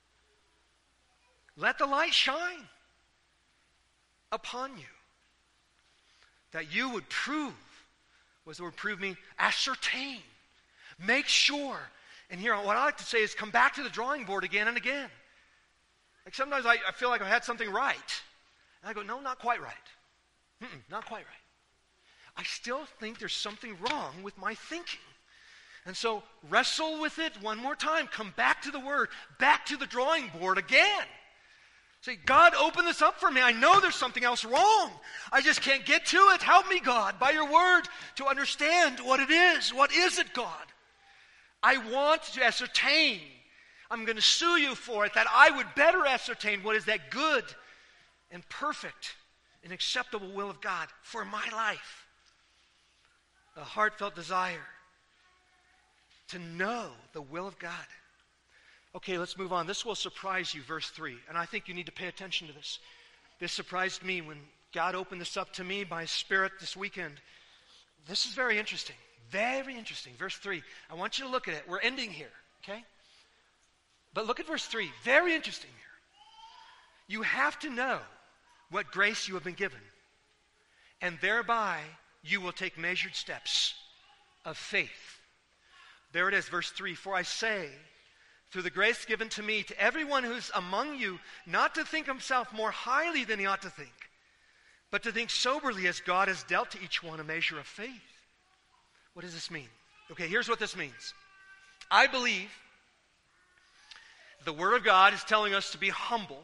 Let the light shine upon you. That you would prove, what does the word prove mean? Ascertain. Make sure. And here, what I like to say is come back to the drawing board again and again. Like sometimes I, I feel like I've had something right. And I go, no, not quite right. Mm-mm, not quite right. I still think there's something wrong with my thinking. And so wrestle with it one more time. Come back to the Word. Back to the drawing board again. Say, God, open this up for me. I know there's something else wrong. I just can't get to it. Help me, God, by your Word to understand what it is. What is it, God? I want to ascertain. I'm going to sue you for it, that I would better ascertain what is that good and perfect and acceptable will of God for my life. A heartfelt desire to know the will of God. Okay, let's move on. This will surprise you, verse three. And I think you need to pay attention to this. This surprised me when God opened this up to me by His Spirit this weekend. This is very interesting. Very interesting. Verse three. I want you to look at it. We're ending here, okay? But look at verse three. Very interesting here. You have to know what grace you have been given. And thereby you will take measured steps of faith. There it is, verse three. For I say, through the grace given to me, to everyone who's among you, not to think himself more highly than he ought to think, but to think soberly as God has dealt to each one a measure of faith. What does this mean? Okay, here's what this means. I believe the Word of God is telling us to be humble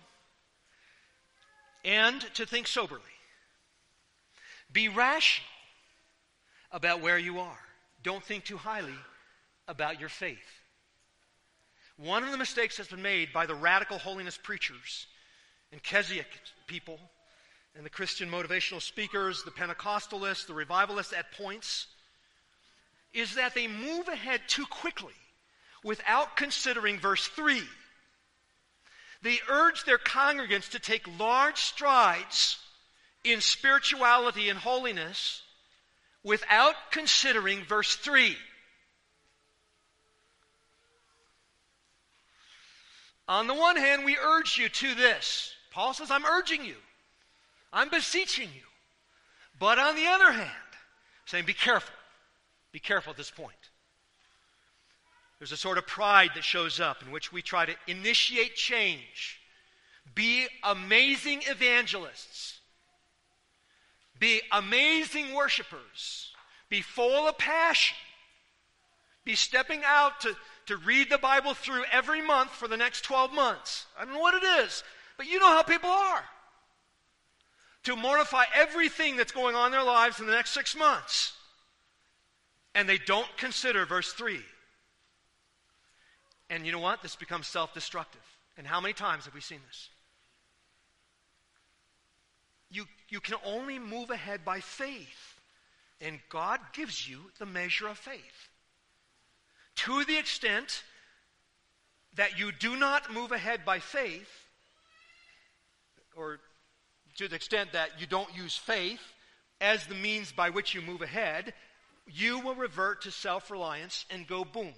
and to think soberly. Be rational about where you are. Don't think too highly about your faith. One of the mistakes that's been made by the radical holiness preachers and Keswick people and the Christian motivational speakers, the Pentecostalists, the revivalists at points, is that they move ahead too quickly without considering verse three. They urge their congregants to take large strides in spirituality and holiness without considering verse three. On the one hand, we urge you to this. Paul says, I'm urging you. I'm beseeching you. But on the other hand, saying, be careful. Be careful at this point. There's a sort of pride that shows up in which we try to initiate change. Be amazing evangelists. Be amazing worshipers. Be full of passion. Be stepping out to, to read the Bible through every month for the next twelve months. I don't know what it is, but you know how people are. To mortify everything that's going on in their lives in the next six months. And they don't consider verse three. And you know what? This becomes self-destructive. And how many times have we seen this? You, you can only move ahead by faith. And God gives you the measure of faith. To the extent that you do not move ahead by faith, or to the extent that you don't use faith as the means by which you move ahead, you will revert to self-reliance and go boom.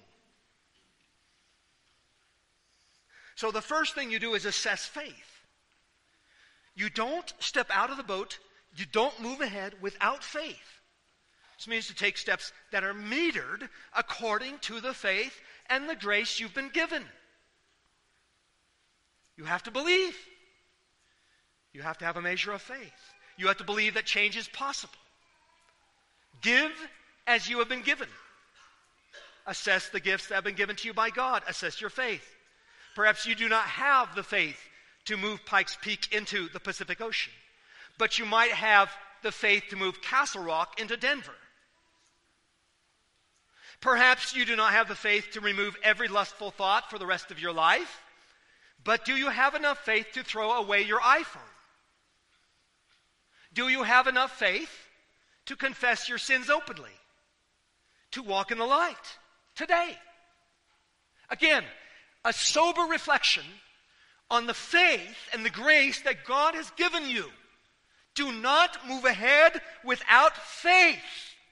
So the first thing you do is assess faith. You don't step out of the boat, you don't move ahead without faith. This means to take steps that are metered according to the faith and the grace you've been given. You have to believe. You have to have a measure of faith. You have to believe that change is possible. Give as you have been given. Assess the gifts that have been given to you by God. Assess your faith. Perhaps you do not have the faith to move Pikes Peak into the Pacific Ocean, but you might have the faith to move Castle Rock into Denver. Perhaps you do not have the faith to remove every lustful thought for the rest of your life, but do you have enough faith to throw away your iPhone? Do you have enough faith to confess your sins openly, to walk in the light today? Again, a sober reflection on the faith and the grace that God has given you. Do not move ahead without faith.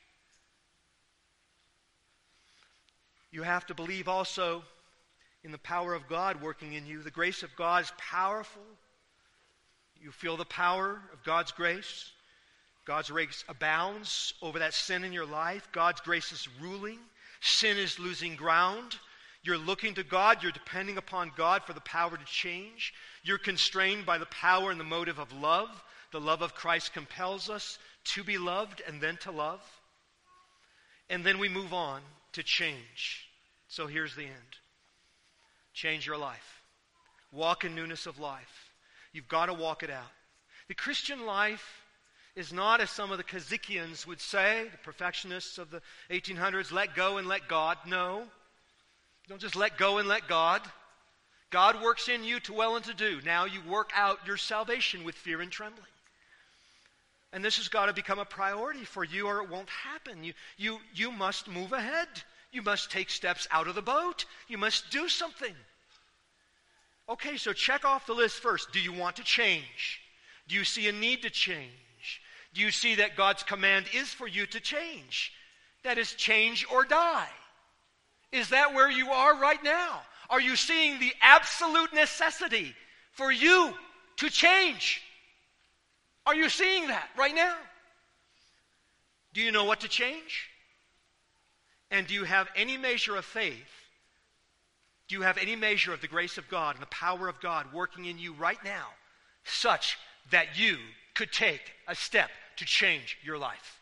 You have to believe also in the power of God working in you. The grace of God is powerful. You feel the power of God's grace. God's grace abounds over that sin in your life. God's grace is ruling. Sin is losing ground. You're looking to God. You're depending upon God for the power to change. You're constrained by the power and the motive of love. The love of Christ compels us to be loved and then to love. And then we move on to change. So here's the end. Change your life. Walk in newness of life. You've got to walk it out. The Christian life is not, as some of the Kazikians would say, the perfectionists of the eighteen hundreds, let go and let God. No. Don't just let go and let God. God works in you to will and to do. Now you work out your salvation with fear and trembling. And this has got to become a priority for you, or it won't happen. You, you, you must move ahead. You must take steps out of the boat. You must do something. Okay, so check off the list first. Do you want to change? Do you see a need to change? Do you see that God's command is for you to change? That is, change or die. Is that where you are right now? Are you seeing the absolute necessity for you to change? Are you seeing that right now? Do you know what to change? And do you have any measure of faith? Do you have any measure of the grace of God and the power of God working in you right now, such that you could take a step to change your life?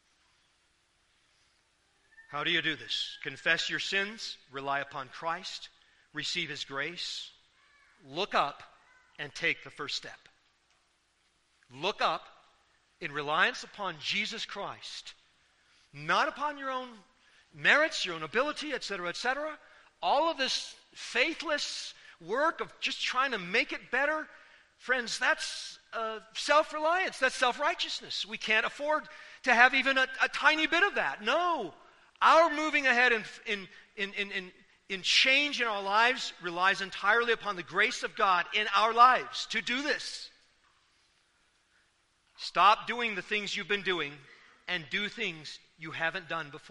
How do you do this? Confess your sins, rely upon Christ, receive His grace, look up, and take the first step. Look up in reliance upon Jesus Christ, not upon your own merits, your own ability, et cetera, et cetera. All of this faithless work of just trying to make it better, friends, that's uh, self-reliance. That's self-righteousness. We can't afford to have even a, a tiny bit of that. No. Our moving ahead in, in, in, in, in, in change in our lives relies entirely upon the grace of God in our lives to do this. Stop doing the things you've been doing and do things you haven't done before.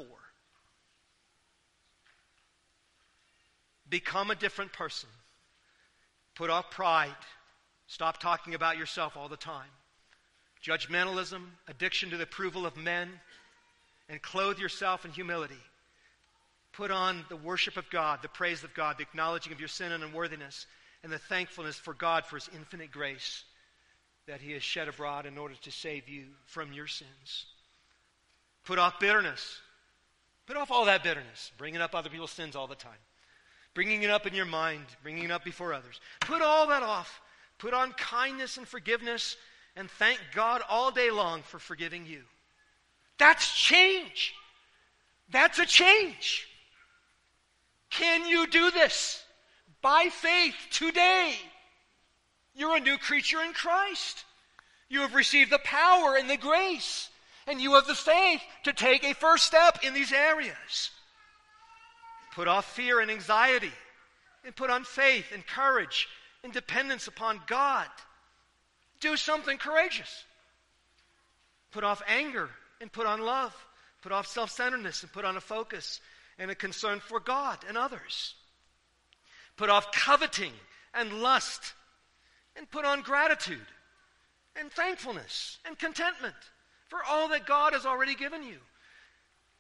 Become a different person. Put off pride. Stop talking about yourself all the time. Judgmentalism, addiction to the approval of men, and clothe yourself in humility. Put on the worship of God, the praise of God, the acknowledging of your sin and unworthiness, and the thankfulness for God for His infinite grace that He has shed abroad in order to save you from your sins. Put off bitterness. Put off all that bitterness, bringing up other people's sins all the time. Bringing it up in your mind, bringing it up before others. Put all that off. Put on kindness and forgiveness, and thank God all day long for forgiving you. That's change. That's a change. Can you do this? By faith today. You're a new creature in Christ. You have received the power and the grace, and you have the faith to take a first step in these areas. Put off fear and anxiety, and put on faith and courage and dependence upon God. Do something courageous. Put off anger and put on love. Put off self-centeredness and put on a focus and a concern for God and others. Put off coveting and lust and put on gratitude and thankfulness and contentment for all that God has already given you.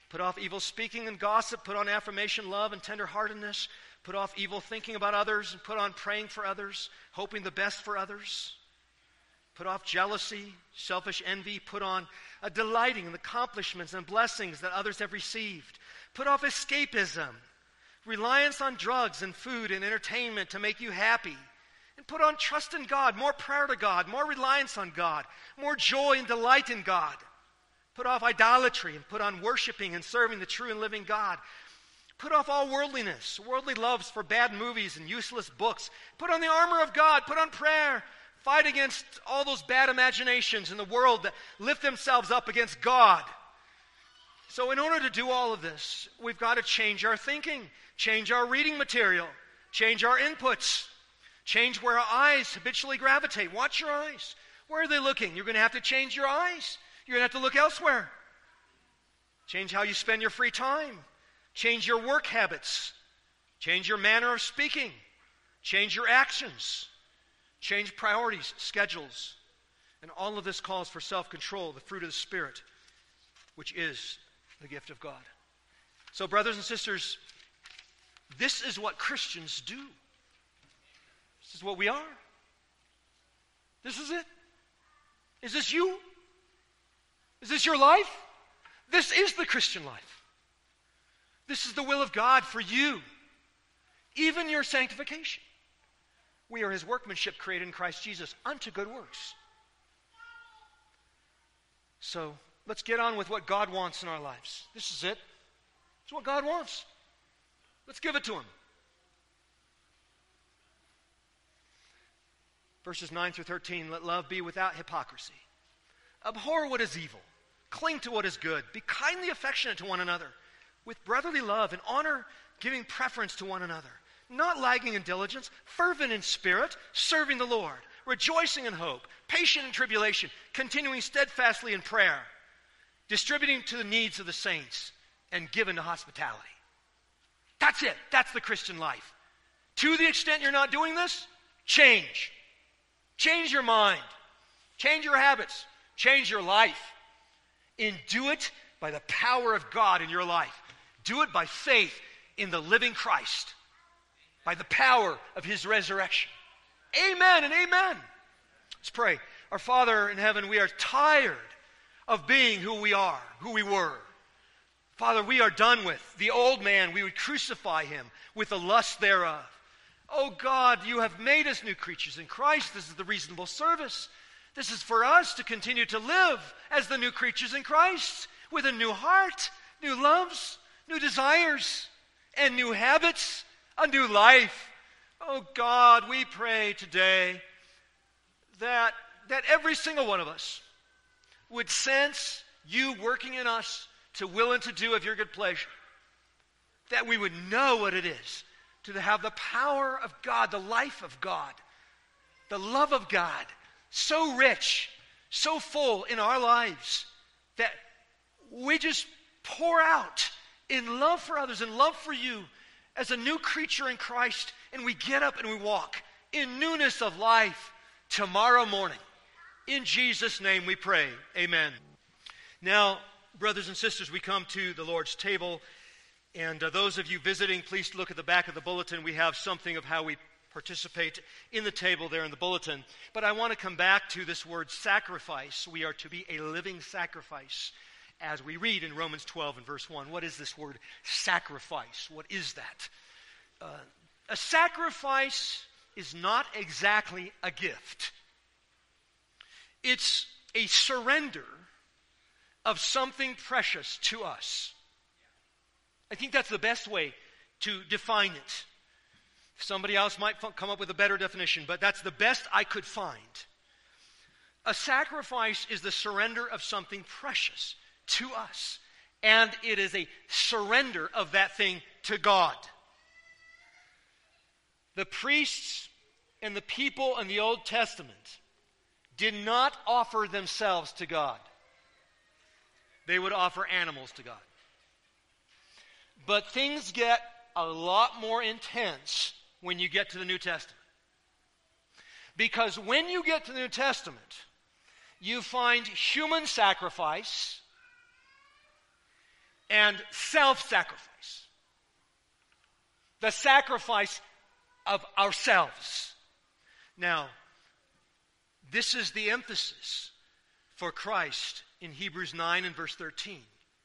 Put off evil speaking and gossip. Put on affirmation, love, and tenderheartedness. Put off evil thinking about others, and put on praying for others, hoping the best for others. Put off jealousy, selfish envy. Put on a delighting in the accomplishments and blessings that others have received. Put off escapism, reliance on drugs and food and entertainment to make you happy. And put on trust in God, more prayer to God, more reliance on God, more joy and delight in God. Put off idolatry and put on worshiping and serving the true and living God. Put off all worldliness, worldly loves for bad movies and useless books. Put on the armor of God, put on prayer. Fight against all those bad imaginations in the world that lift themselves up against God. So in order to do all of this, we've got to change our thinking, change our reading material, change our inputs, change where our eyes habitually gravitate. Watch your eyes. Where are they looking? You're going to have to change your eyes. You're going to have to look elsewhere. Change how you spend your free time. Change your work habits. Change your manner of speaking. Change your actions. Change priorities, schedules. And all of this calls for self-control, the fruit of the Spirit, which is the gift of God. So, brothers and sisters, this is what Christians do. This is what we are. This is it. Is this you? Is this your life? This is the Christian life. This is the will of God for you, even your sanctification. We are His workmanship created in Christ Jesus unto good works. So let's get on with what God wants in our lives. This is it. It's what God wants. Let's give it to Him. Verses nine through thirteen, let love be without hypocrisy. Abhor what is evil. Cling to what is good. Be kindly affectionate to one another, with brotherly love and honor, giving preference to one another. Not lagging in diligence, fervent in spirit, serving the Lord, rejoicing in hope, patient in tribulation, continuing steadfastly in prayer, distributing to the needs of the saints, and given to hospitality. That's it. That's the Christian life. To the extent you're not doing this, change. Change your mind. Change your habits. Change your life. And do it by the power of God in your life. Do it by faith in the living Christ. By the power of His resurrection. Amen and amen. Let's pray. Our Father in heaven, we are tired of being who we are, who we were. Father, we are done with the old man. We would crucify him with the lust thereof. Oh God, you have made us new creatures in Christ. This is the reasonable service. This is for us to continue to live as the new creatures in Christ with a new heart, new loves, new desires, and new habits, a new life. Oh God, we pray today that, that every single one of us would sense you working in us to will and to do of your good pleasure. That we would know what it is to have the power of God, the life of God, the love of God, so rich, so full in our lives that we just pour out in love for others and love for you as a new creature in Christ, and we get up and we walk in newness of life tomorrow morning. In Jesus' name we pray. Amen. Now, brothers and sisters, we come to the Lord's table, and uh, those of you visiting, please look at the back of the bulletin. We have something of how we participate in the table there in the bulletin. But I want to come back to this word sacrifice. We are to be a living sacrifice, as we read in Romans twelve and verse one. What is this word sacrifice? What is that? Uh, a sacrifice is not exactly a gift. It's a surrender of something precious to us. I think that's the best way to define it. Somebody else might f- come up with a better definition, but that's the best I could find. A sacrifice is the surrender of something precious to us, and it is a surrender of that thing to God. The priests and the people in the Old Testament did not offer themselves to God. They would offer animals to God. But things get a lot more intense when you get to the New Testament. Because when you get to the New Testament, you find human sacrifice and self-sacrifice. The sacrifice of ourselves. Now, this is the emphasis for Christ in Hebrews nine and verse thirteen.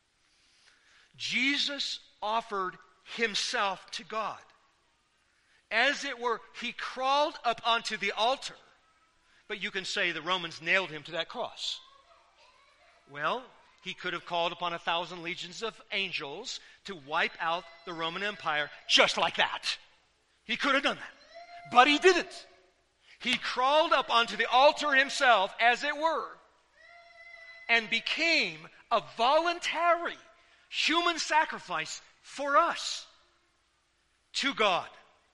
Jesus offered himself to God. As it were, he crawled up onto the altar. But you can say the Romans nailed him to that cross. Well, he could have called upon a thousand legions of angels to wipe out the Roman Empire just like that. He could have done that. But he didn't. He crawled up onto the altar himself, as it were, and became a voluntary human sacrifice for us to God.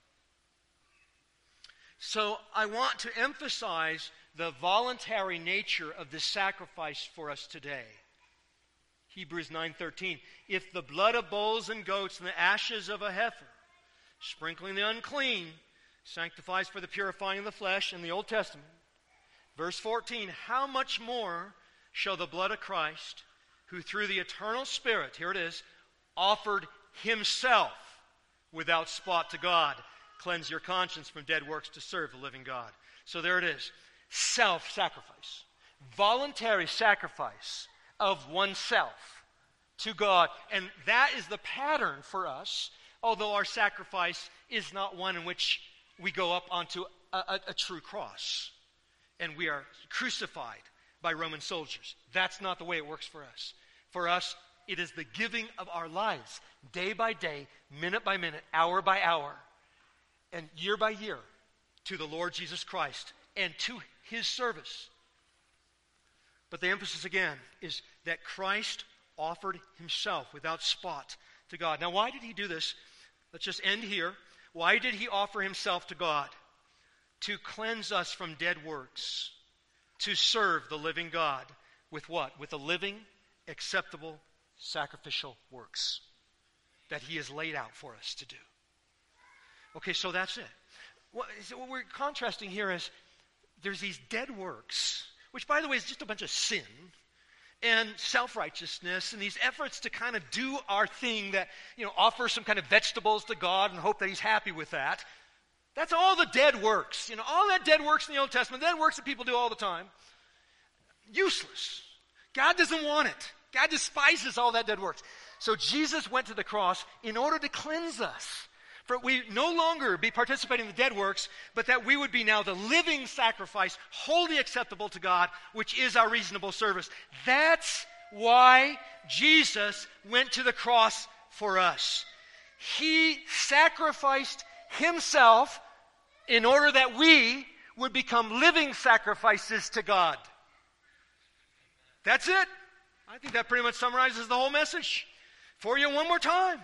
So I want to emphasize the voluntary nature of this sacrifice for us today. Hebrews nine thirteen. If the blood of bulls and goats and the ashes of a heifer, sprinkling the unclean, sanctifies for the purifying of the flesh in the Old Testament. Verse fourteen, how much more shall the blood of Christ, who through the eternal Spirit, here it is, offered himself without spot to God, cleanse your conscience from dead works to serve the living God. So there it is. Self-sacrifice. Voluntary sacrifice of oneself to God. And that is the pattern for us, although our sacrifice is not one in which we go up onto a, a, a true cross and we are crucified by Roman soldiers. That's not the way it works for us. For us, it is the giving of our lives, day by day, minute by minute, hour by hour, and year by year, to the Lord Jesus Christ and to his service. But the emphasis again is that Christ offered himself without spot to God. Now, why did he do this? Let's just end here. Why did he offer himself to God? To cleanse us from dead works, to serve the living God with what? With the living, acceptable, sacrificial works that he has laid out for us to do. Okay, so that's it. What, so what we're contrasting here is there's these dead works, which, by the way, is just a bunch of sin and self-righteousness and these efforts to kind of do our thing that, you know, offer some kind of vegetables to God and hope that he's happy with that. That's all the dead works. You know, all that dead works in the Old Testament, dead works that people do all the time. Useless. God doesn't want it. God despises all that dead works. So Jesus went to the cross in order to cleanse us. For we no longer be participating in the dead works, but that we would be now the living sacrifice, wholly acceptable to God, which is our reasonable service. That's why Jesus went to the cross for us. He sacrificed himself in order that we would become living sacrifices to God. That's it. I think that pretty much summarizes the whole message for you one more time.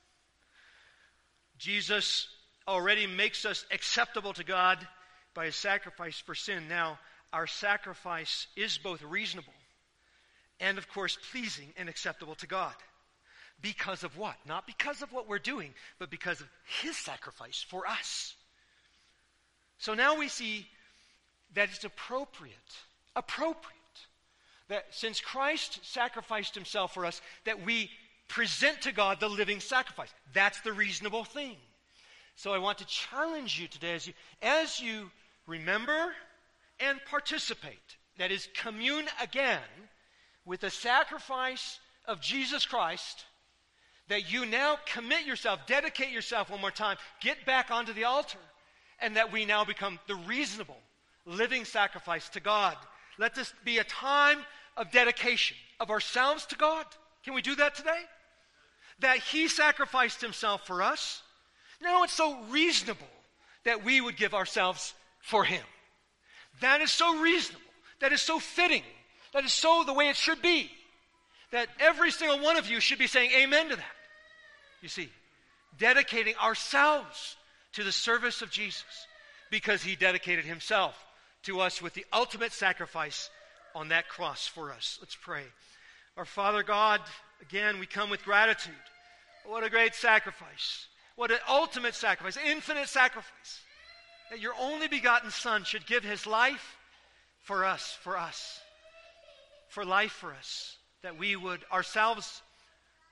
Jesus already makes us acceptable to God by his sacrifice for sin. Now, our sacrifice is both reasonable and, of course, pleasing and acceptable to God. Because of what? Not because of what we're doing, but because of his sacrifice for us. So now we see that it's appropriate, appropriate, that since Christ sacrificed himself for us, that we present to God the living sacrifice. That's the reasonable thing. So I want to challenge you today as you, as you remember and participate, that is, commune again with the sacrifice of Jesus Christ, that you now commit yourself, dedicate yourself one more time, get back onto the altar, and that we now become the reasonable, living sacrifice to God. Let this be a time of dedication of ourselves to God. Can we do that today? That he sacrificed himself for us. Now it's so reasonable that we would give ourselves for him. That is so reasonable. That is so fitting. That is so the way it should be. That every single one of you should be saying amen to that. You see, dedicating ourselves to the service of Jesus because he dedicated himself to us with the ultimate sacrifice on that cross for us. Let's pray. Our Father God, again, we come with gratitude. What a great sacrifice. What an ultimate sacrifice, infinite sacrifice. That your only begotten Son should give his life for us, for us, for life for us. That we would ourselves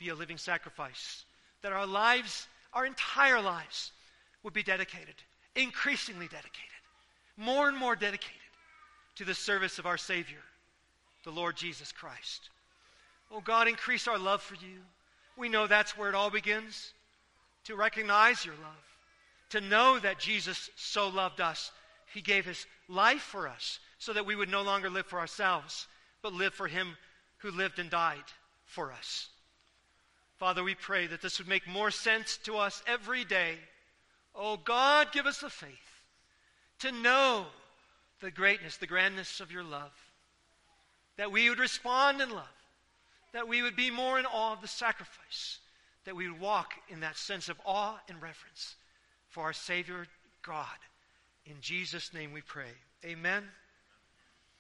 be a living sacrifice. That our lives, our entire lives, would be dedicated, increasingly dedicated, more and more dedicated to the service of our Savior, the Lord Jesus Christ. Oh God, increase our love for you. We know that's where it all begins, to recognize your love, to know that Jesus so loved us. He gave his life for us so that we would no longer live for ourselves, but live for him who lived and died for us. Father, we pray that this would make more sense to us every day. Oh God, give us the faith to know the greatness, the grandness of your love, that we would respond in love, that we would be more in awe of the sacrifice, that we would walk in that sense of awe and reverence for our Savior God. In Jesus' name we pray. Amen.